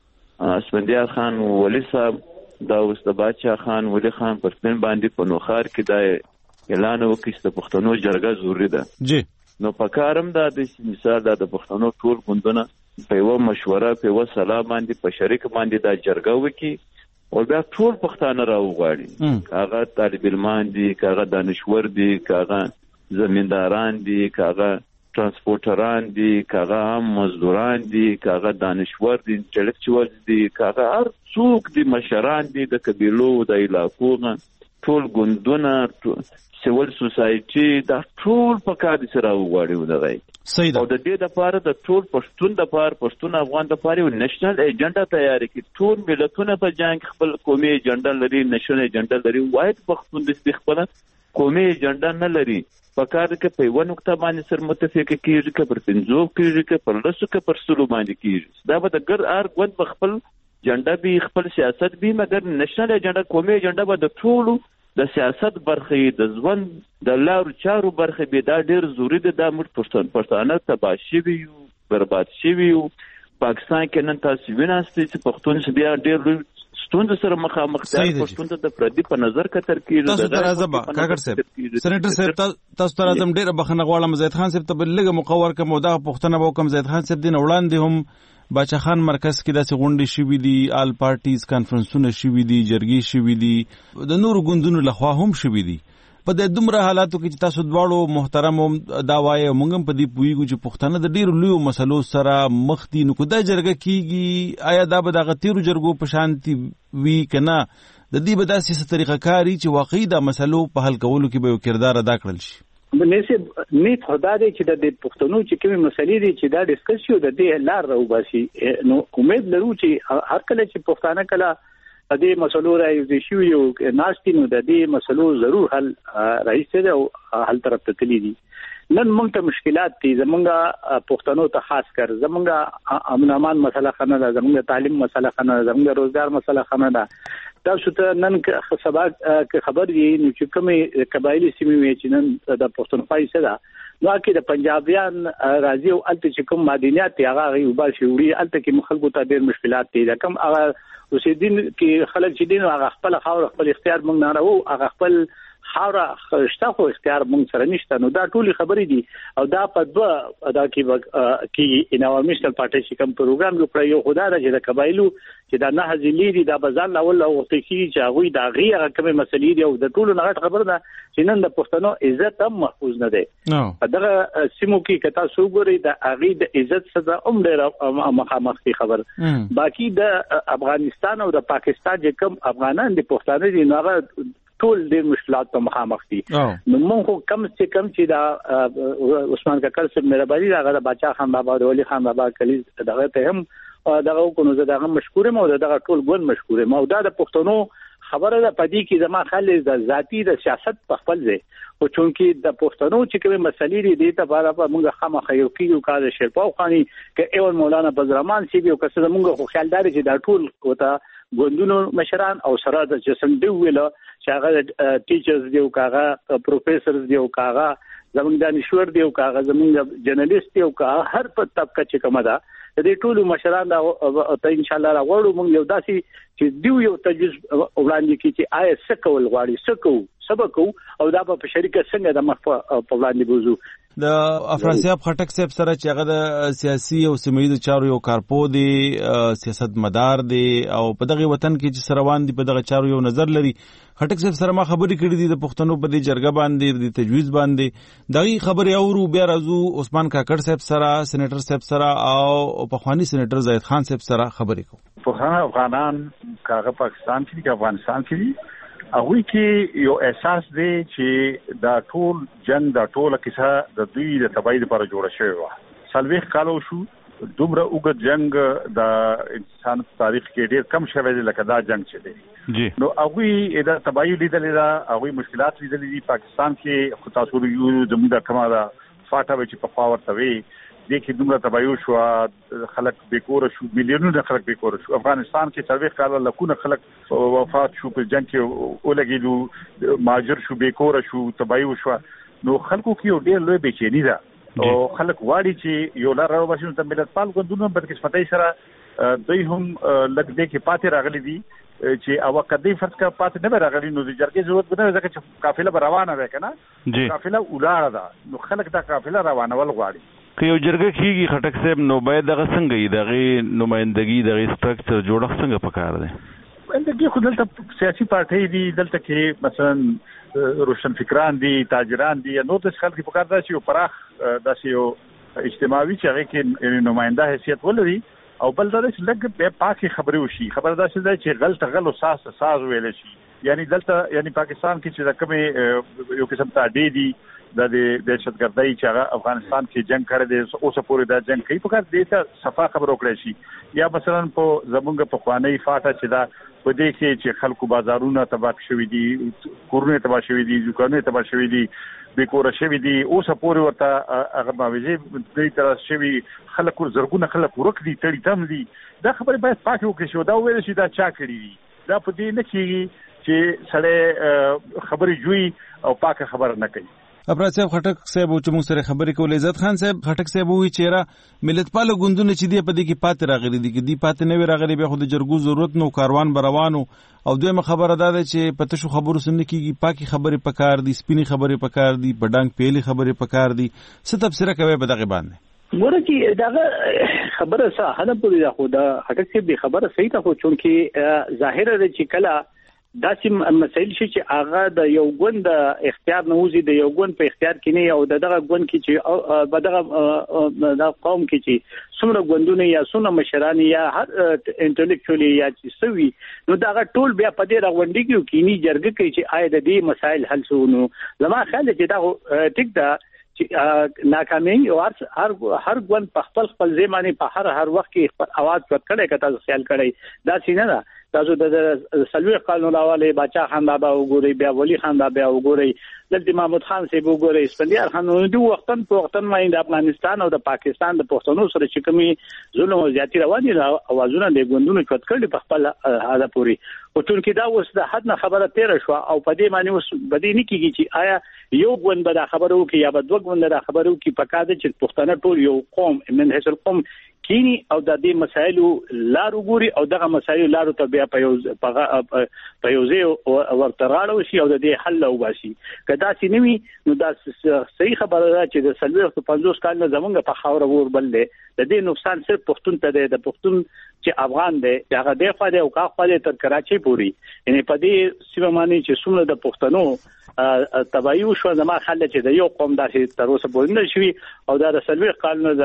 اسفندیار خان ولی صاحب دا اوس د باچا خان ولی خان پر سپین باندې په نوخار کې دا اعلان وکړي چې د پښتنو جرګه ضروري ده جی نو په کارم دا د مثال دا د پښتنو ټول ګوندونه په یوه مشوره په یوه سلا باندې په شریک باندې دا جرګه وکړي او بیا ټول پښتانه راوغواړي هغه طالب علمان دي هغه دانشور دي هغه زمینداران دي هغه ترانسپورټران دي کاغه هم مزدوران دي کاغه دانشور دي انټلیکچوال دي کاغه هر څوک دي مشران دي د قبیلو د علاقو ټول ګوندونه سیول سوسایټي دا ټول په کار دي سره وغواړي ودغه او د دې لپاره د ټول پښتون د لپاره پښتون افغان د لپاره یو نېشنل ایجنډا تیار کړي ټول ملتونه په جنگ خپل قومي ایجنډا لري نېشنل ایجنډا لري واحد پښتون د خپل قومي ایجنډا نه لري پکار کې په یو نقطه باندې سر متفق کیږي چې پر پنځو کیږي چې پر لسو کې پر سلو باندې کیږي دا به د ګر ار غوند په خپل جنډا به خپل سیاست به مګر نېشنل ایجنډا قومي ایجنډا به د ټولو د سیاست برخه د ژوند د لارو چارو برخه به دا ډیر ضروری ده د موږ پښتانه تباه شوي یو برباد شوي یو پاکستان کې نن تاسو ویناستئ چې پښتون چې بیا ډیر ستونزه سره مخامخ دي پښتون ته د پردي په نظر کتر کیږي تاسو ته راځه کاکړ صاحب سېنیټر صاحب تاسو ته راځم ډیر بخنه غواړم زید خان صاحب ته بلګه مقور کوم دا پښتنه به کوم زید خان صاحب دین وړاندې هم باچا خان مرکز کې داسې غونډې شوې دي آل پارټیز کانفرنسونه شوې دي جرګې شوې دي د نورو ګوندونو لخوا هم شوې دي په د دومره حالاتو کې چې تاسو دواړو محترم دا وایي موږ هم په دې پوهیږو چې پښتانه د ډیرو لویو مسلو سره مخ دي نو که دا جرګه کیږي آیا دا به دغه تیرو جرګو په شانتي وي که نه د دې به داسې څه طریقه کاري چې واقعي دا مسلو په حل کولو کې به یو کردار ادا کړل شي نسب نیت خدا دې چې د پښتنو چې کومې مسلې دي چې دا ډیسکس شي د دې لار راوباسي نو امید لرو چې هر کله چې پښتانه کله د دې مسلو راځي شو یو ناشتي نو د دې مسلو ضرور حل راځي او حل طرف ته تللی دي نن موږ ته مشکلات دي زمونږه پښتنو ته خاص کر زمونږه امن امان مسله خنه ده زمونږه تعلیم مسله خنه ده زمونږه روزګار مسله خنه ده تاسو ته نن سبا خبر دی نو چې کومه قبایلی سیمې وي چې نن د پښتونخوا څخه ده نو کې د پنجابیان راځي او الته چې کوم مدینات هغه غوبال شوړي الته کې مخالفت ته ډېر مشکلات دي دا کوم هغه اوسیدین کې خلک چې دین هغه خپل خاور خپل اختیار مونږ نه راو هغه خپل خاور خشته خو اختیار مونږ سره نشته نو دا ټولي خبرې دي او دا په دوه ادا کې کې انوامشنل پارټي چې کوم پروګرام یو پر یو خدای راځي د قبایلو چې دا نه هزيلي دي دا بازار لاول او تخي چې هغه د غیره کومه مسلې دي او د ټولو نه خبر ده چې نن د پښتنو عزت هم محفوظ نه ده دغه سیمو کې کتا سوګوري د هغه د عزت څخه هم ډېر مخامخ خبر باقي د افغانستان او د پاکستان چې کوم افغانان د پښتانه دي نو هغه ټول ډېر مشکلات ته مخامخ دي نو موږ کم څه کم چې دا عثمان کاکړ صاحب مهرباني دا غره باچا خان بابا او علي خان بابا کلی دغه ته هم دغه کو نو دغه مشکور مو دغه ټول ګون مشکور مو دا د پښتنو خبره ده پدې کې زما خلک د ذاتی د سیاست په خپل ځای او چونکی د پښتنو چې کومه مسلې دي ته بار په موږ خامخ یو کیو کار شرپاو خاني ک ایون مولانا بزرمان سی یو کس موږ خو خیالدار چې دا ټول کوته ګوندونو مشران او سره د جسم دی ویل چې هغه ټیچرز دی او هغه پروفیسورز دی او هغه زمونږ دانشور دی او هغه زمونږ جرنالیست دی او هغه هر په طبقه چې کومه ده د دې ټولو مشران دا ته ان شاء الله راوړو موږ یو داسي چې دیو یو تجویز وړاندې کی چې آیا څه کول غواړي څه کو سبق او دا په شریکه څنګه د مخ په وړاندې بوزو د افراسیاب خټک صاحب سره چې هغه د سیاسي او سیمه‌ییزو چارو یو کارپو دی سیاست مدار دی او په دغه وطن کې چې سروان دی په دغه چارو یو نظر لري خټک صاحب سره ما خبرې کړې دي د پښتنو په دې جرګه باندې د تجویز باندې دغه خبرې اورو بیا راځو عثمان کاکړ صاحب سره سېنیټر صاحب سره او په خواني سېنیټر زاهد خان صاحب سره خبرې کوو په افغانان کاغه پاکستان کې کې افغانستان کې هغه کې یو احساس دی چې دا ټول جنگ دا ټول کیسه د دوی د تبعید لپاره جوړه شوی و سلويخ کالو شو دومره وګ جنگ د انسان تاریخ کې ډیر کم شوی دی لکه دا جنگ چې دی نو هغه دا تبعید لیدل دا هغه مشکلات لیدل دي پاکستان کې خو تاسو یو زموږ د کماله فاټه چې په پاور توي د کې دومره تبعید شو خلک بیکور شو میلیونونه خلک بیکور شو افغانستان کې سروي کاله لکونه خلک وفات شو په جنگ کې ولګیدو ماجر شو بیکور شو تبعید شو نو خلکو کې ډېر لوی بېچینی ده او خلک واړي چې یو لار راو بشو ته ملت پال غوندونه بد قسمتۍ سره دوی هم لګ دې کې پاتې راغلي دي چې او کدی فرض کا پاتې نه راغلي نو د جرګې ضرورت نه ځکه چې قافله روانه ده کنه قافله ولاړه ده نو خلک دا قافله روانه ول غواړي که یو جرګه کیږي خټک صاحب نو باید دغه څنګه وي دغه نمائندګي دغه سټرکچر جوړښت څنګه پکار دی نمائندګي خو دلته سیاسي پارټي دي دلته کې مثلا روشن فکران دي تاجران دي نو د خلک په کار دا چې یو پراخ داسې یو اجتماعي چې هغه کې نماینده حیثیت ولري او بل دا چې لګ به پاکي خبرې وشي خبر دا چې غلط غلط ساس ساز ویل شي یعنی دلته یعنی پاکستان کې چې کومه یو قسم ته دی دی د دهشتګردۍ چې هغه افغانستان کې جنگ کړی دی اوس پورې دا جنگ کوي په کار دی ته صفا خبر وکړي شي یا مثلا په زمونږ په خوانی فاټه چې دا په دې کې چې خلکو بازارونه تباہ شوي دي کورونه تباہ شوي دي دکانونه تباہ شوي دي بیکور شوي دي اوس پورې ورته هغه باوجې دې تر شوي خلکو زرګونه خلک ورک دي تړي تم دي دا خبره باید پاک وکړي شو دا ویل شي دا چا کړی دي دا په دې نه کېږي چې سړی خبرې جوړي او پاکه خبر نه کوي. افراد صاحب خټک صاحب چې موږ سره خبرې کولې، عزت خان صاحب خټک صاحب وی چې را ملت پاله ګوندونه چې دی په دې کې پاتې راغلي دي، کې دی پاتې نه وی راغلي، به خو د جرګو ضرورت نو کاروان بروانو. او دویمه خبره ده چې پته شو خبرو سن کېږي، پاکي خبرې پکار دي، سپینی خبرې پکار دي، بډنګ پیلي خبرې پکار دي. څه تفسیر کوي په دغه باندې؟ ګوره چې دغه خبره صح نه پوری ده، خو دا خټک صاحب به خبره صحیح ده، خو چون کې ظاهر ده چې کله داسې مسایل شي چې هغه د یو ګوند اختیار نه وځي، د یو ګوند په اختیار کې نه، او دغه ګوند کې چې په دغه د قوم کې چې څومره ګوندونه یا څومره مشران یا هر انټلیکچوالي یا چې سوي، نو دغه ټول بیا په دې راغونډي کې کینی جرګه کوي چې آیا د دې مسایل حل شو. نو زما خیال چې دا ټیک ده چې ناکامي او هر هر ګوند په خپل خپل ځمانه په هر هر وخت کې आवाज ورکړي، کته خیال کړي دا څنګه ده. تاسو د سلوي قانون راواله بچا خان بابا وګورئ، بیا ولی خان بابا وګورئ، دلته محمود خان سی وګورئ، اسفندیار خان نو دوه وختن په وختن باندې د افغانستان او د پاکستان د پښتنو سره چې کومي ظلم او زیاتی روان دي، اوازونه د ګوندونو چوت کړي په خپل هغه پوری. او ټول کې دا اوس د حد نه خبره تیر شو، او په دې معنی اوس بدې نه کیږي چې آیا یو ګوند به دا خبرو کې یا به دوه ګوند دا خبرو کې پکاده چې پښتانه ټول یو قوم من حیث القوم کینی او د دې مسایلو لارو ګوري، او دغه مسایلو لارو ته بیا په یو په یو ځای ورته راړو شي او د دې حل وباسي. کدا چې نوي نو دا صحیح خبره ده چې د سلوي پنځوس کال نه زمونږ په خاور ور بل دی، د دې نقصان صرف پښتون ته دی، د پښتون چې افغان دی هغه دی خو دی او کا خو دی تر کراچي پوری، یعنی په دې سیمه باندې چې څومره د پښتنو تبعیو شو، زما خل چې د یو قوم داسې تر اوسه پورې نه شوي، او دا د سلوي کال نه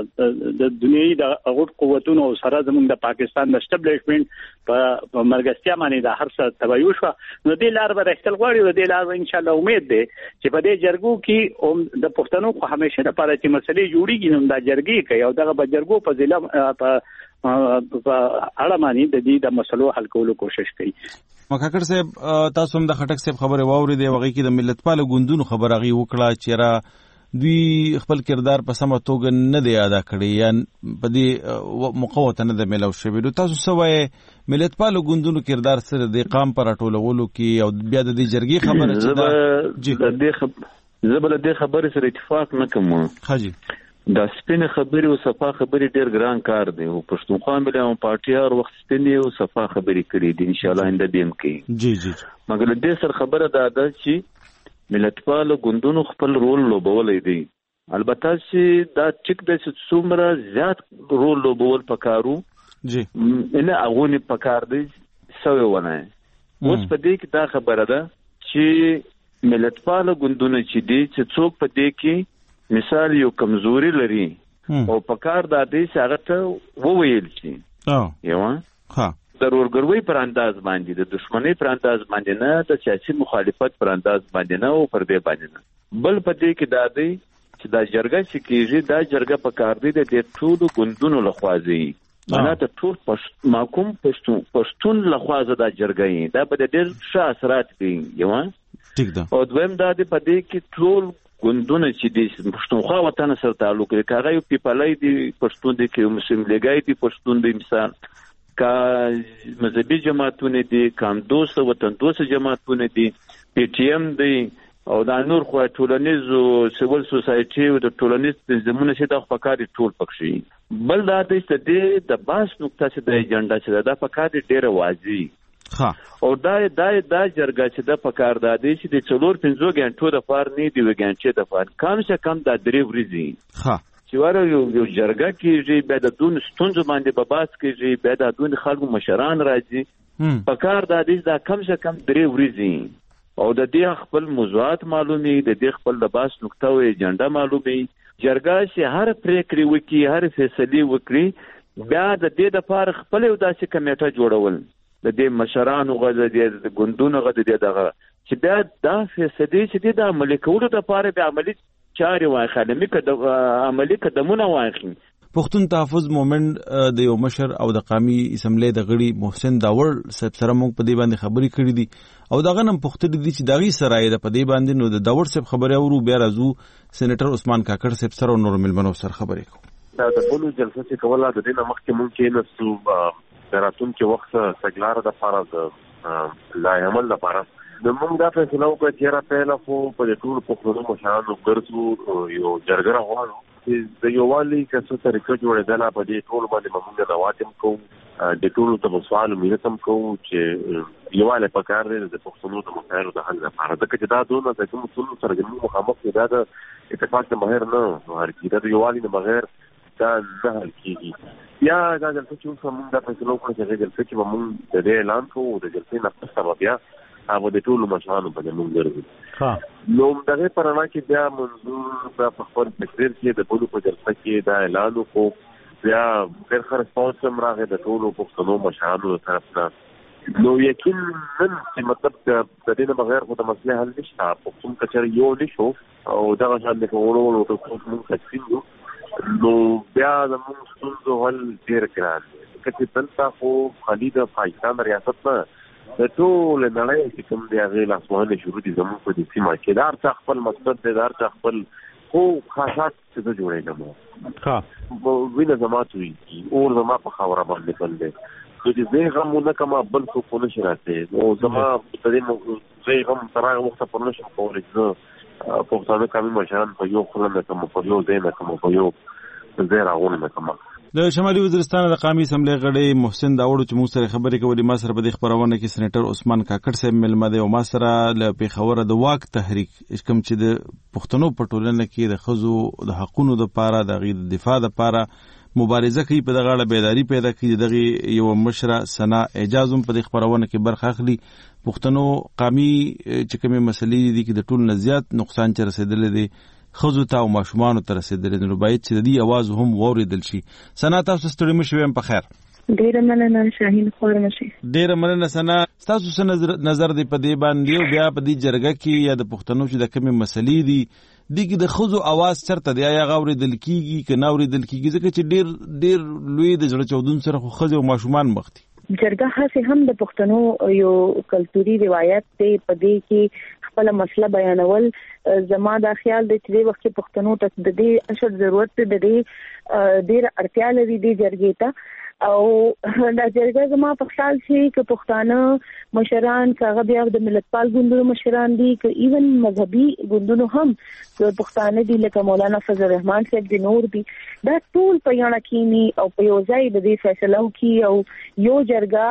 د دنیوي د غوټ قوتونو سره زموږ د پاکستان د اسټابلیشمنت په مرګستیا باندې د هر څه تبعیو شو. نو دې لار به رښتل غواړي، او دې لار ان شاء الله امید ده چې په دې جرګو کې د پښتنو خو همیشه لپاره چې مسلې جوړیږي، نو دا جرګي کوي او دغه به جرګو په ضلع په په اړه باندې د دې د مسلو حل کولو کوشش کوي. مکاکر صاحب تاسو هم د خټک صاحب خبره واورېدې، وغه کې د ملت پاله ګوندونو خبره غي وکړه چې را دوی خپل کردار په سمه توګه نه دی ادا کړی یا په دې مقاومت نه د ملو شوی. تاسو سوای ملت پاله ګوندونو کردار سره د قام پر ټولولو کې او بیا د دې جرګي خبره چې دا د دې خبره زبل د خبرې سره اتفاق نه کوم. خاجي دا سپینه خبرې او صفا خبرې ډېر ګران کار دی، او پښتونخوا ملي پارټي هر وخت سپینه او صفا خبرې کړې دي، ان شاء الله انده دیم کې. جی جی مګر دې سره خبره دا ده چې ملتپال ګوندونو خپل رول لوبولای دي، البته چې دا ټیک د څومره زیات رول لوبول پکارو جی نه اغونی پکار دی سوي ونه. اوس په دې کې دا خبره ده چې ملتپال ګوندونه چې دي چې څوک په دې کې مثال یو کمزوري لري او پکار د دې څنګه ته وویل شي یو ها ضرورګروي پر انداز باندې، د دښمنۍ پر انداز باندې نه، د سیاسي مخالفت پر انداز باندې نه، او پر دې باندې نه. بل په دې کې دا دی چې دا جرګه چې کېږي دا جرګه پکار دی د ټولو ګوندونو لخوا ځي، معنا ته ټول پښتون محکوم پښتون پښتون لخوا ځي دا جرګه، دا په ډېر ښه اثرات کوي یو ټیک ده. او دویم دا دی په دې کې ټول ګوندونه چې د پښتونخوا وطن سره تعلق لري، کاغه یو پیپلای دی پښتون دی، کې مسلم لیګای دی پښتون دی، مثال کا مذهبي جماعتونه دي، کام دوست وطن دوست جماعتونه دي، پی ټی ایم دی، او دا نور خو ټولنیز او سیول سوسایټي او د ټولنیز تنظیمونه چې د خپکاري ټول پکشي. بل دا د دې د باس نقطه چې د ایجنډا چې د پکاري ډیره واضح ها او دا دا دا جرګه چې د پکار دادې چې د څلور پنځو غنټو د فار نه دی وګنچې د فار کم څه کم د درې ورځې ها چې وره یو یو جرګه کېږي به د دون ستونزو باندې په باس کېږي، به د دون خلکو مشران راځي، پکار دادې دا کم څه کم درې ورځې او د دې خپل موضوعات معلومي، د دې خپل د باس نقطه او ایجنډا معلومي. جرګه چې هر پریکړه وکړي، هر فیصله وکړي، بیا د دې د فار خپل یو داسې کمیټه جوړول، د دې مشرانو غږ د ګوندونو غږ د دغه چې بیا دا فیصله چې د عملي کولو لپاره به عملي چارې واخلي، مې عملي قدمونه واخلي. پښتون تحفظ مومنټ د یو مشر او د قومي اسمبلی د غړي محسن داور صاحب سره موږ په دې باندې خبرې کړې دي، او دا غنم پښتون دي چې داغي سره د په دې باندې نو د داور صاحب خبره اورو، بیا راځو سېنیټر عثمان کاکړ صاحب سره نور ملمنو سره خبرې کوو. دا د بلو جلسې کوله د دې نه مخکې مونږ کې نو د راتلونکي وخت سګلار د فارغ لا عمل لپاره د موږ دا فیصله وکړه چې را پیله خو په ټول پښتنو مشرانو ګرځو یو جرګه غواړو چې د یووالي کڅو طریقه جوړېدله په دې ټول باندې موږ د واتم کوو د ټولو ته سوال مې تم کوو چې یووالی پکار دی د پښتنو د مسایلو د حل لپاره ځکه چې دا دونه د کوم ټول سره د مخامخ دی دا د اتفاق نه بغیر نه هر کیده د یووالي نه بغیر دا نه حل کیږي یا دا د څه چې موږ د فیصلو په چې د څه چې موږ د دې اعلان کوو د جلسې نه پس بیا هغه د ټولو مشرانو په موږ ګرځي نو دغه پرانا کې بیا منظور په خپل فکر کې د بولو په جلسه کې دا اعلان وکړو بیا ډېر ښه رسپانس هم راغی د ټولو پښتنو مشرانو له طرف نه نو یقین نن چې مطلب د دې نه بغیر خو د مسلې حل نشته پښتون کچر یو نشو او دغه شان د کولو ټول موږ تقسیم نو بیا زموږ ستونزو حل ډېر ګران دی چې دلته خو خالي د پاکستان ریاست نه د ټول نړۍ چې کوم دی هغې لاسوهنې شروع دي زموږ په دې سیمه کې د هر چا خپل مقصد دی د هر چا خپل خو خاصات چې زه جوړېږم وینه زما تویږي اور زما په خاوره باندې بل دی نو چې زه غم ونه کړم بل څوک ونه شي راتلی نو زما په دې زه غم تر هغه وخته پورې نه شم کولی چې زه پښتانه قومي مشران په یو خوله نه کړم په یو ځای نه کړم په یو ځای راغونډ نه کړم د شمالي وزیرستان د قومي اسمبلی غړی محسن داوړ چې موږ سره خبرې کولې ما سره په دې خبرونه کې سېنیټر عثمان کاکړ صاحب ملمه دی او ما سره له پیښور د واک تحریک کوم چې د پښتنو په ټولنه کې د ښځو د حقونو لپاره د غي دفاع لپاره مبارزه کوي په دغه اړه بیداری پیدا کړي دغه یو مشره سنا اعجاز هم په دې خبرونه کې برخه اخلي پښتنو قومي چې کومه مسلې دي کې د ټول نه زیات نقصان چې رسیدلې دي خزو ته او ماشومان ته رسیدلې نو باید چې د دې आवाज هم واوریدل شي سنا تاسو ستړي مشوي هم په خیر ډیره مننه شاهین خور مشي ډیره مننه سنا تاسو څه نظر نظر دی په دې باندې بیا په دې جرګه کې یا د پښتنو چې د کومې مسلې دي دغه د خزو आवाज چرته دی یا غوریدل کیږي که نه اوریدل کیږي ځکه چې ډیر ډیر لوی د جوړ چودون سره خو خزو او ماشومان مخ دي جرګه هڅه هم د پښتنو یو کلتوري روایت دی په دې کې خپل مسله بیانول زما دا خیال دی چې د وخت پښتنو ته د دې اشد ضرورت دی د دې ډیر اړتیا لري د جرګې ته او دا جرګه زما په خیال چې ک پښتانه مشران کاغه بیا د ملتپال ګوندونو مشران دي ک ایون مذهبي ګوندونو هم د پښتانه دي لکه مولانا فضل الرحمن صاحب د نور دي دا ټول په یو کینی او په یو ځای د دې فیصله کوي او یو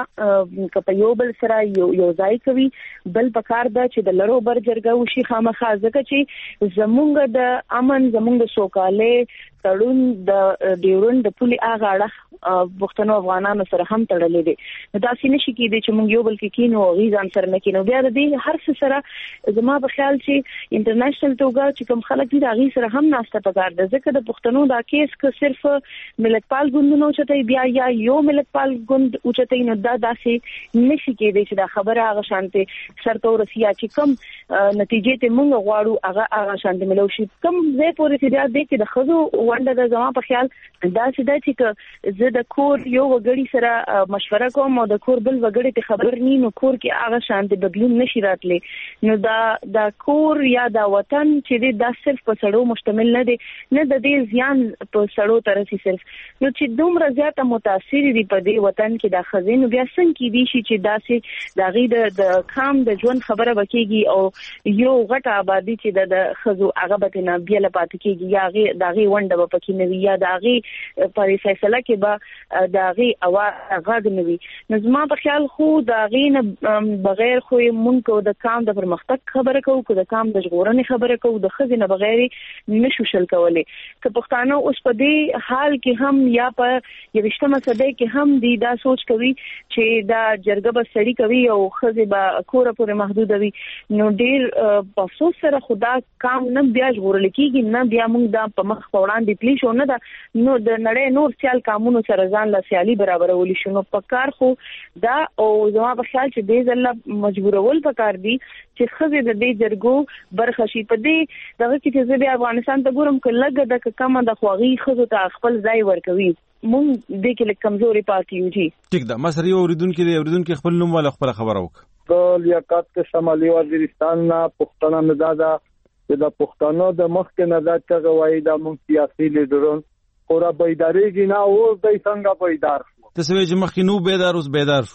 جرګه ک په یو بل سره یو یو ځای کوي بل پکار دا چې د لړو بر جرګه وشي خامخا ځکه چې زمونږ د امن زمونږ د سوکاله تړون د ډیورن د پولي اغاړه پښتنو افغانانو سره هم تړلې دي دا سینه شي کې چې موږ یو بل کې کینو او غیزان سره نه کینو بیا د دې هر څه سره زما په خیال چې انټرنیشنل توګه چې کوم خلک دي دا غي سره هم ناشته پکار ده ځکه د پښتنو دا کیس که صرف ملتپال ګوندونو چته بیا یا یو ملتپال ګوند او چته نو دا داسې نشي کېدی چې دا خبره هغه شانته سرته ورسیا چې کوم نتیجې ته موږ غواړو هغه هغه شانته ملوشي کوم زه پورې چې دا دې کې د خزو ونده د زما په خیال دا چې دا چې زه د کور یو وګړي سره مشوره کوم او د کور بل وګړي ته خبر ني نو کور کې هغه شانته بدلون نشي راتلی نو دا دا کور یا دا وطن چې دا صرف په سړو مشتمل نه دی نه د دې زیان په سړو ترسي صرف نو چې دومره زیاته متاثر دي په دې وطن کې دا خزینو بیا څنګه کې دي چې دا سي دا غي د کام د ژوند خبره وکيږي او یو غټه آبادی چې د خزو هغه به نه بیا لپاره کېږي یا غي دا غي ونده پکې نوي یا داغي پر فیصله کې به داغي اواز غږ نوي نظم په خیال خو داغي نه بغیر خو مونږ د کام د پرمختګ خبره کوو کو د کام د ژغورنې خبره کوو د خزینه بغیر نشو شل کولای که پښتانه اوس په دې حال کې هم یا په یوشتمه صدۍ کې هم دی دا سوچ کوي چې دا جرګه به سړی کوي او خزه به کور پورې محدود وي نو ډیر په افسوس سره خدا کام نه بیا ژغورل کیږي نه بیا مونږ دا په مخ وړاندې پلی شو نه دا نو د نړۍ نور سیال قانونو سره ځان له سیالي برابرول شي نو پکار خو دا او زما په خیال چې دې ځله مجبورول پکار دي چې خزه د دې جرګو برخه شي په دې دغه کې چې زه افغانستان ته ګورم ک لګ د کمه د خواغي خزه ته خپل ځای ورکوي مونږ دې کې کمزوري پاتې یو جی ټیک ده ما سره یو اوریدونکو دی اوریدونکو خپل نوم ولا خپل خبر وک د لیاقت شمالي وزیرستان نه پښتنه مزاده د پښتنو د مخ کې نظر ته غوي د مون سیاسي لیډرون اورا بیداریږي نه او د څنګه بیدار شو ته سوي چې مخ کې نو بیدار اوس بیدار شو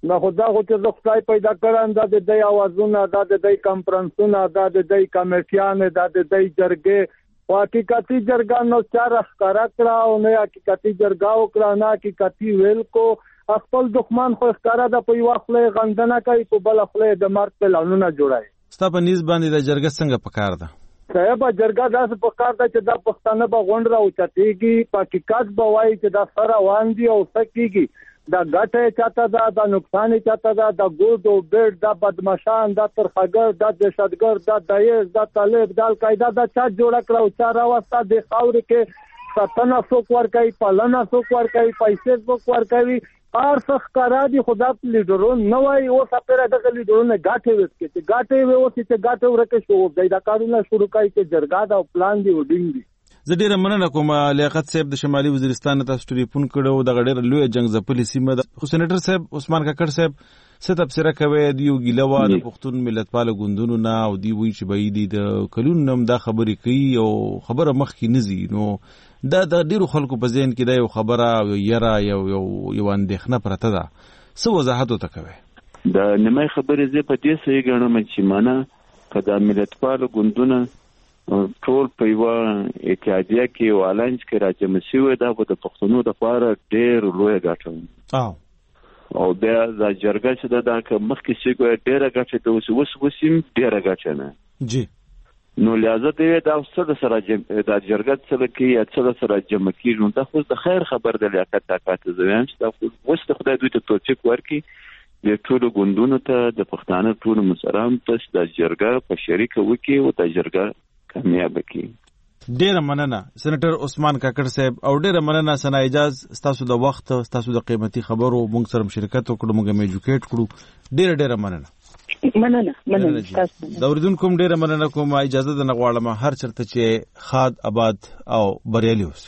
نه خدا خو چې زه خدای پیدا کړم دا د دې اوازونه دا د دې کانفرنسونه دا د دې کمیټیان دا د دې جرګې او حقیقتي جرګه نو چار ښکارا کړه او نه حقیقتي جرګه وکړه نه حقیقتي ویل کو خپل دښمن خو ښکارا د په یو خپل غندنه کوي په بل خپل د مرګ پلانونه جوړای ستا په نيز باندې د جرګه څنګه پکار ده صاحب جرګه داس پکار ده چې دا پښتانه به غونډه او چتيږي په حقیقت به وایي چې دا سره وان دي او سکیږي دا ګټه چاته دا د نقصان چاته دا د ګوډ او بیډ دا بدمعشان دا ترخګر دا دهشتګر دا دایز دا طالب دا القاعده دا چا جوړ کړو چا راوسته د خاور کې ستنه څوک ور کوي پالنه څوک ور کوي پیسې څوک ور کوي هر څه کارا دي خدا لیډرون نو وای او سپره د لیډرون غاټه وسکي چې غاټه و او چې غاټه ورکه شو دا کارونه شروع کوي چې جرګه دا پلان دی وډینګ دي زه ډیره مننه کوم لیاقت صاحب د شمالي وزیرستان ته ټلیفون کړو د غډیر لوی جنگ زپلې سیمه د سېنیټر صاحب عثمان کاکړ صاحب څه تفسیر کوي دیو ګیلوا د پښتون ملتپال غوندونو نه او دی وی چې به دی د کلون نم دا خبرې کوي او خبره مخ کې نزي نو دا د ډیرو خلکو په ذهن کې دا یو خبره یره یو یو یو اندېښنه پرته ده څه وضاحت وته کوي د نیمه خبرې زه په دې سې غنم چې معنا کدا ملتپال غوندونه ټول په یو اتحادیه کې او الانس کې راځم شوی دا په پښتنو د لپاره ډېر لوی ګټه او او بیا د جرګه چې دا د مخکې شي ډېر ګټه ته اوس اوس وسیم ډېر ګټه نه جی نو لازم دی دا څه سره د جرګه سره کې څه سره جمع کیږي نو دا خو د خیر خبر د لیاقت طاقت زویم چې دا خو وس د خدای دوی ته توچک ورکی د ټولو ګوندونو ته د پښتانه ټولو مسرام ته د جرګه په شریک وکي او د جرګه کامیاب کی ډیره مننه سېنیټر عثمان کاکړ صاحب او ډیره مننه سنا اجاز تاسو د وخت تاسو د قیمتي خبرو موږ سره شرکت وکړو موږ مې ایجوکیټ کړو ډیره ډیره مننه مننه مننه تاسو دا ورډون کوم ډیره مننه کوم اجازه د نغواړم هر چرته چې خاد آباد او بریالي اوسه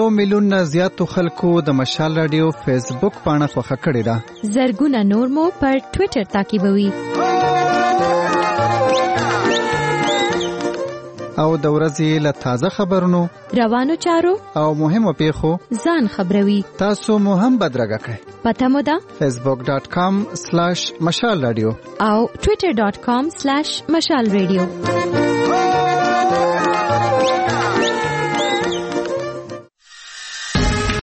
یو میلیون نه زیاتو خلکو د مشال رادیو فیسبوک پاڼه خوښه کړې ده. زرګونه نور مو پر ټوئیټر تعقیبوي. او د ورځې له تازه خبرونو، روانو چارو او مهمو پیښو ځان خبروي. تاسو مو هم بدرګه کړئ. پته مو ده فیسبوک ډاٹ کام سلیش مشال رادیو او ټوئیټر ډاٹ کام سلیش مشال رادیو.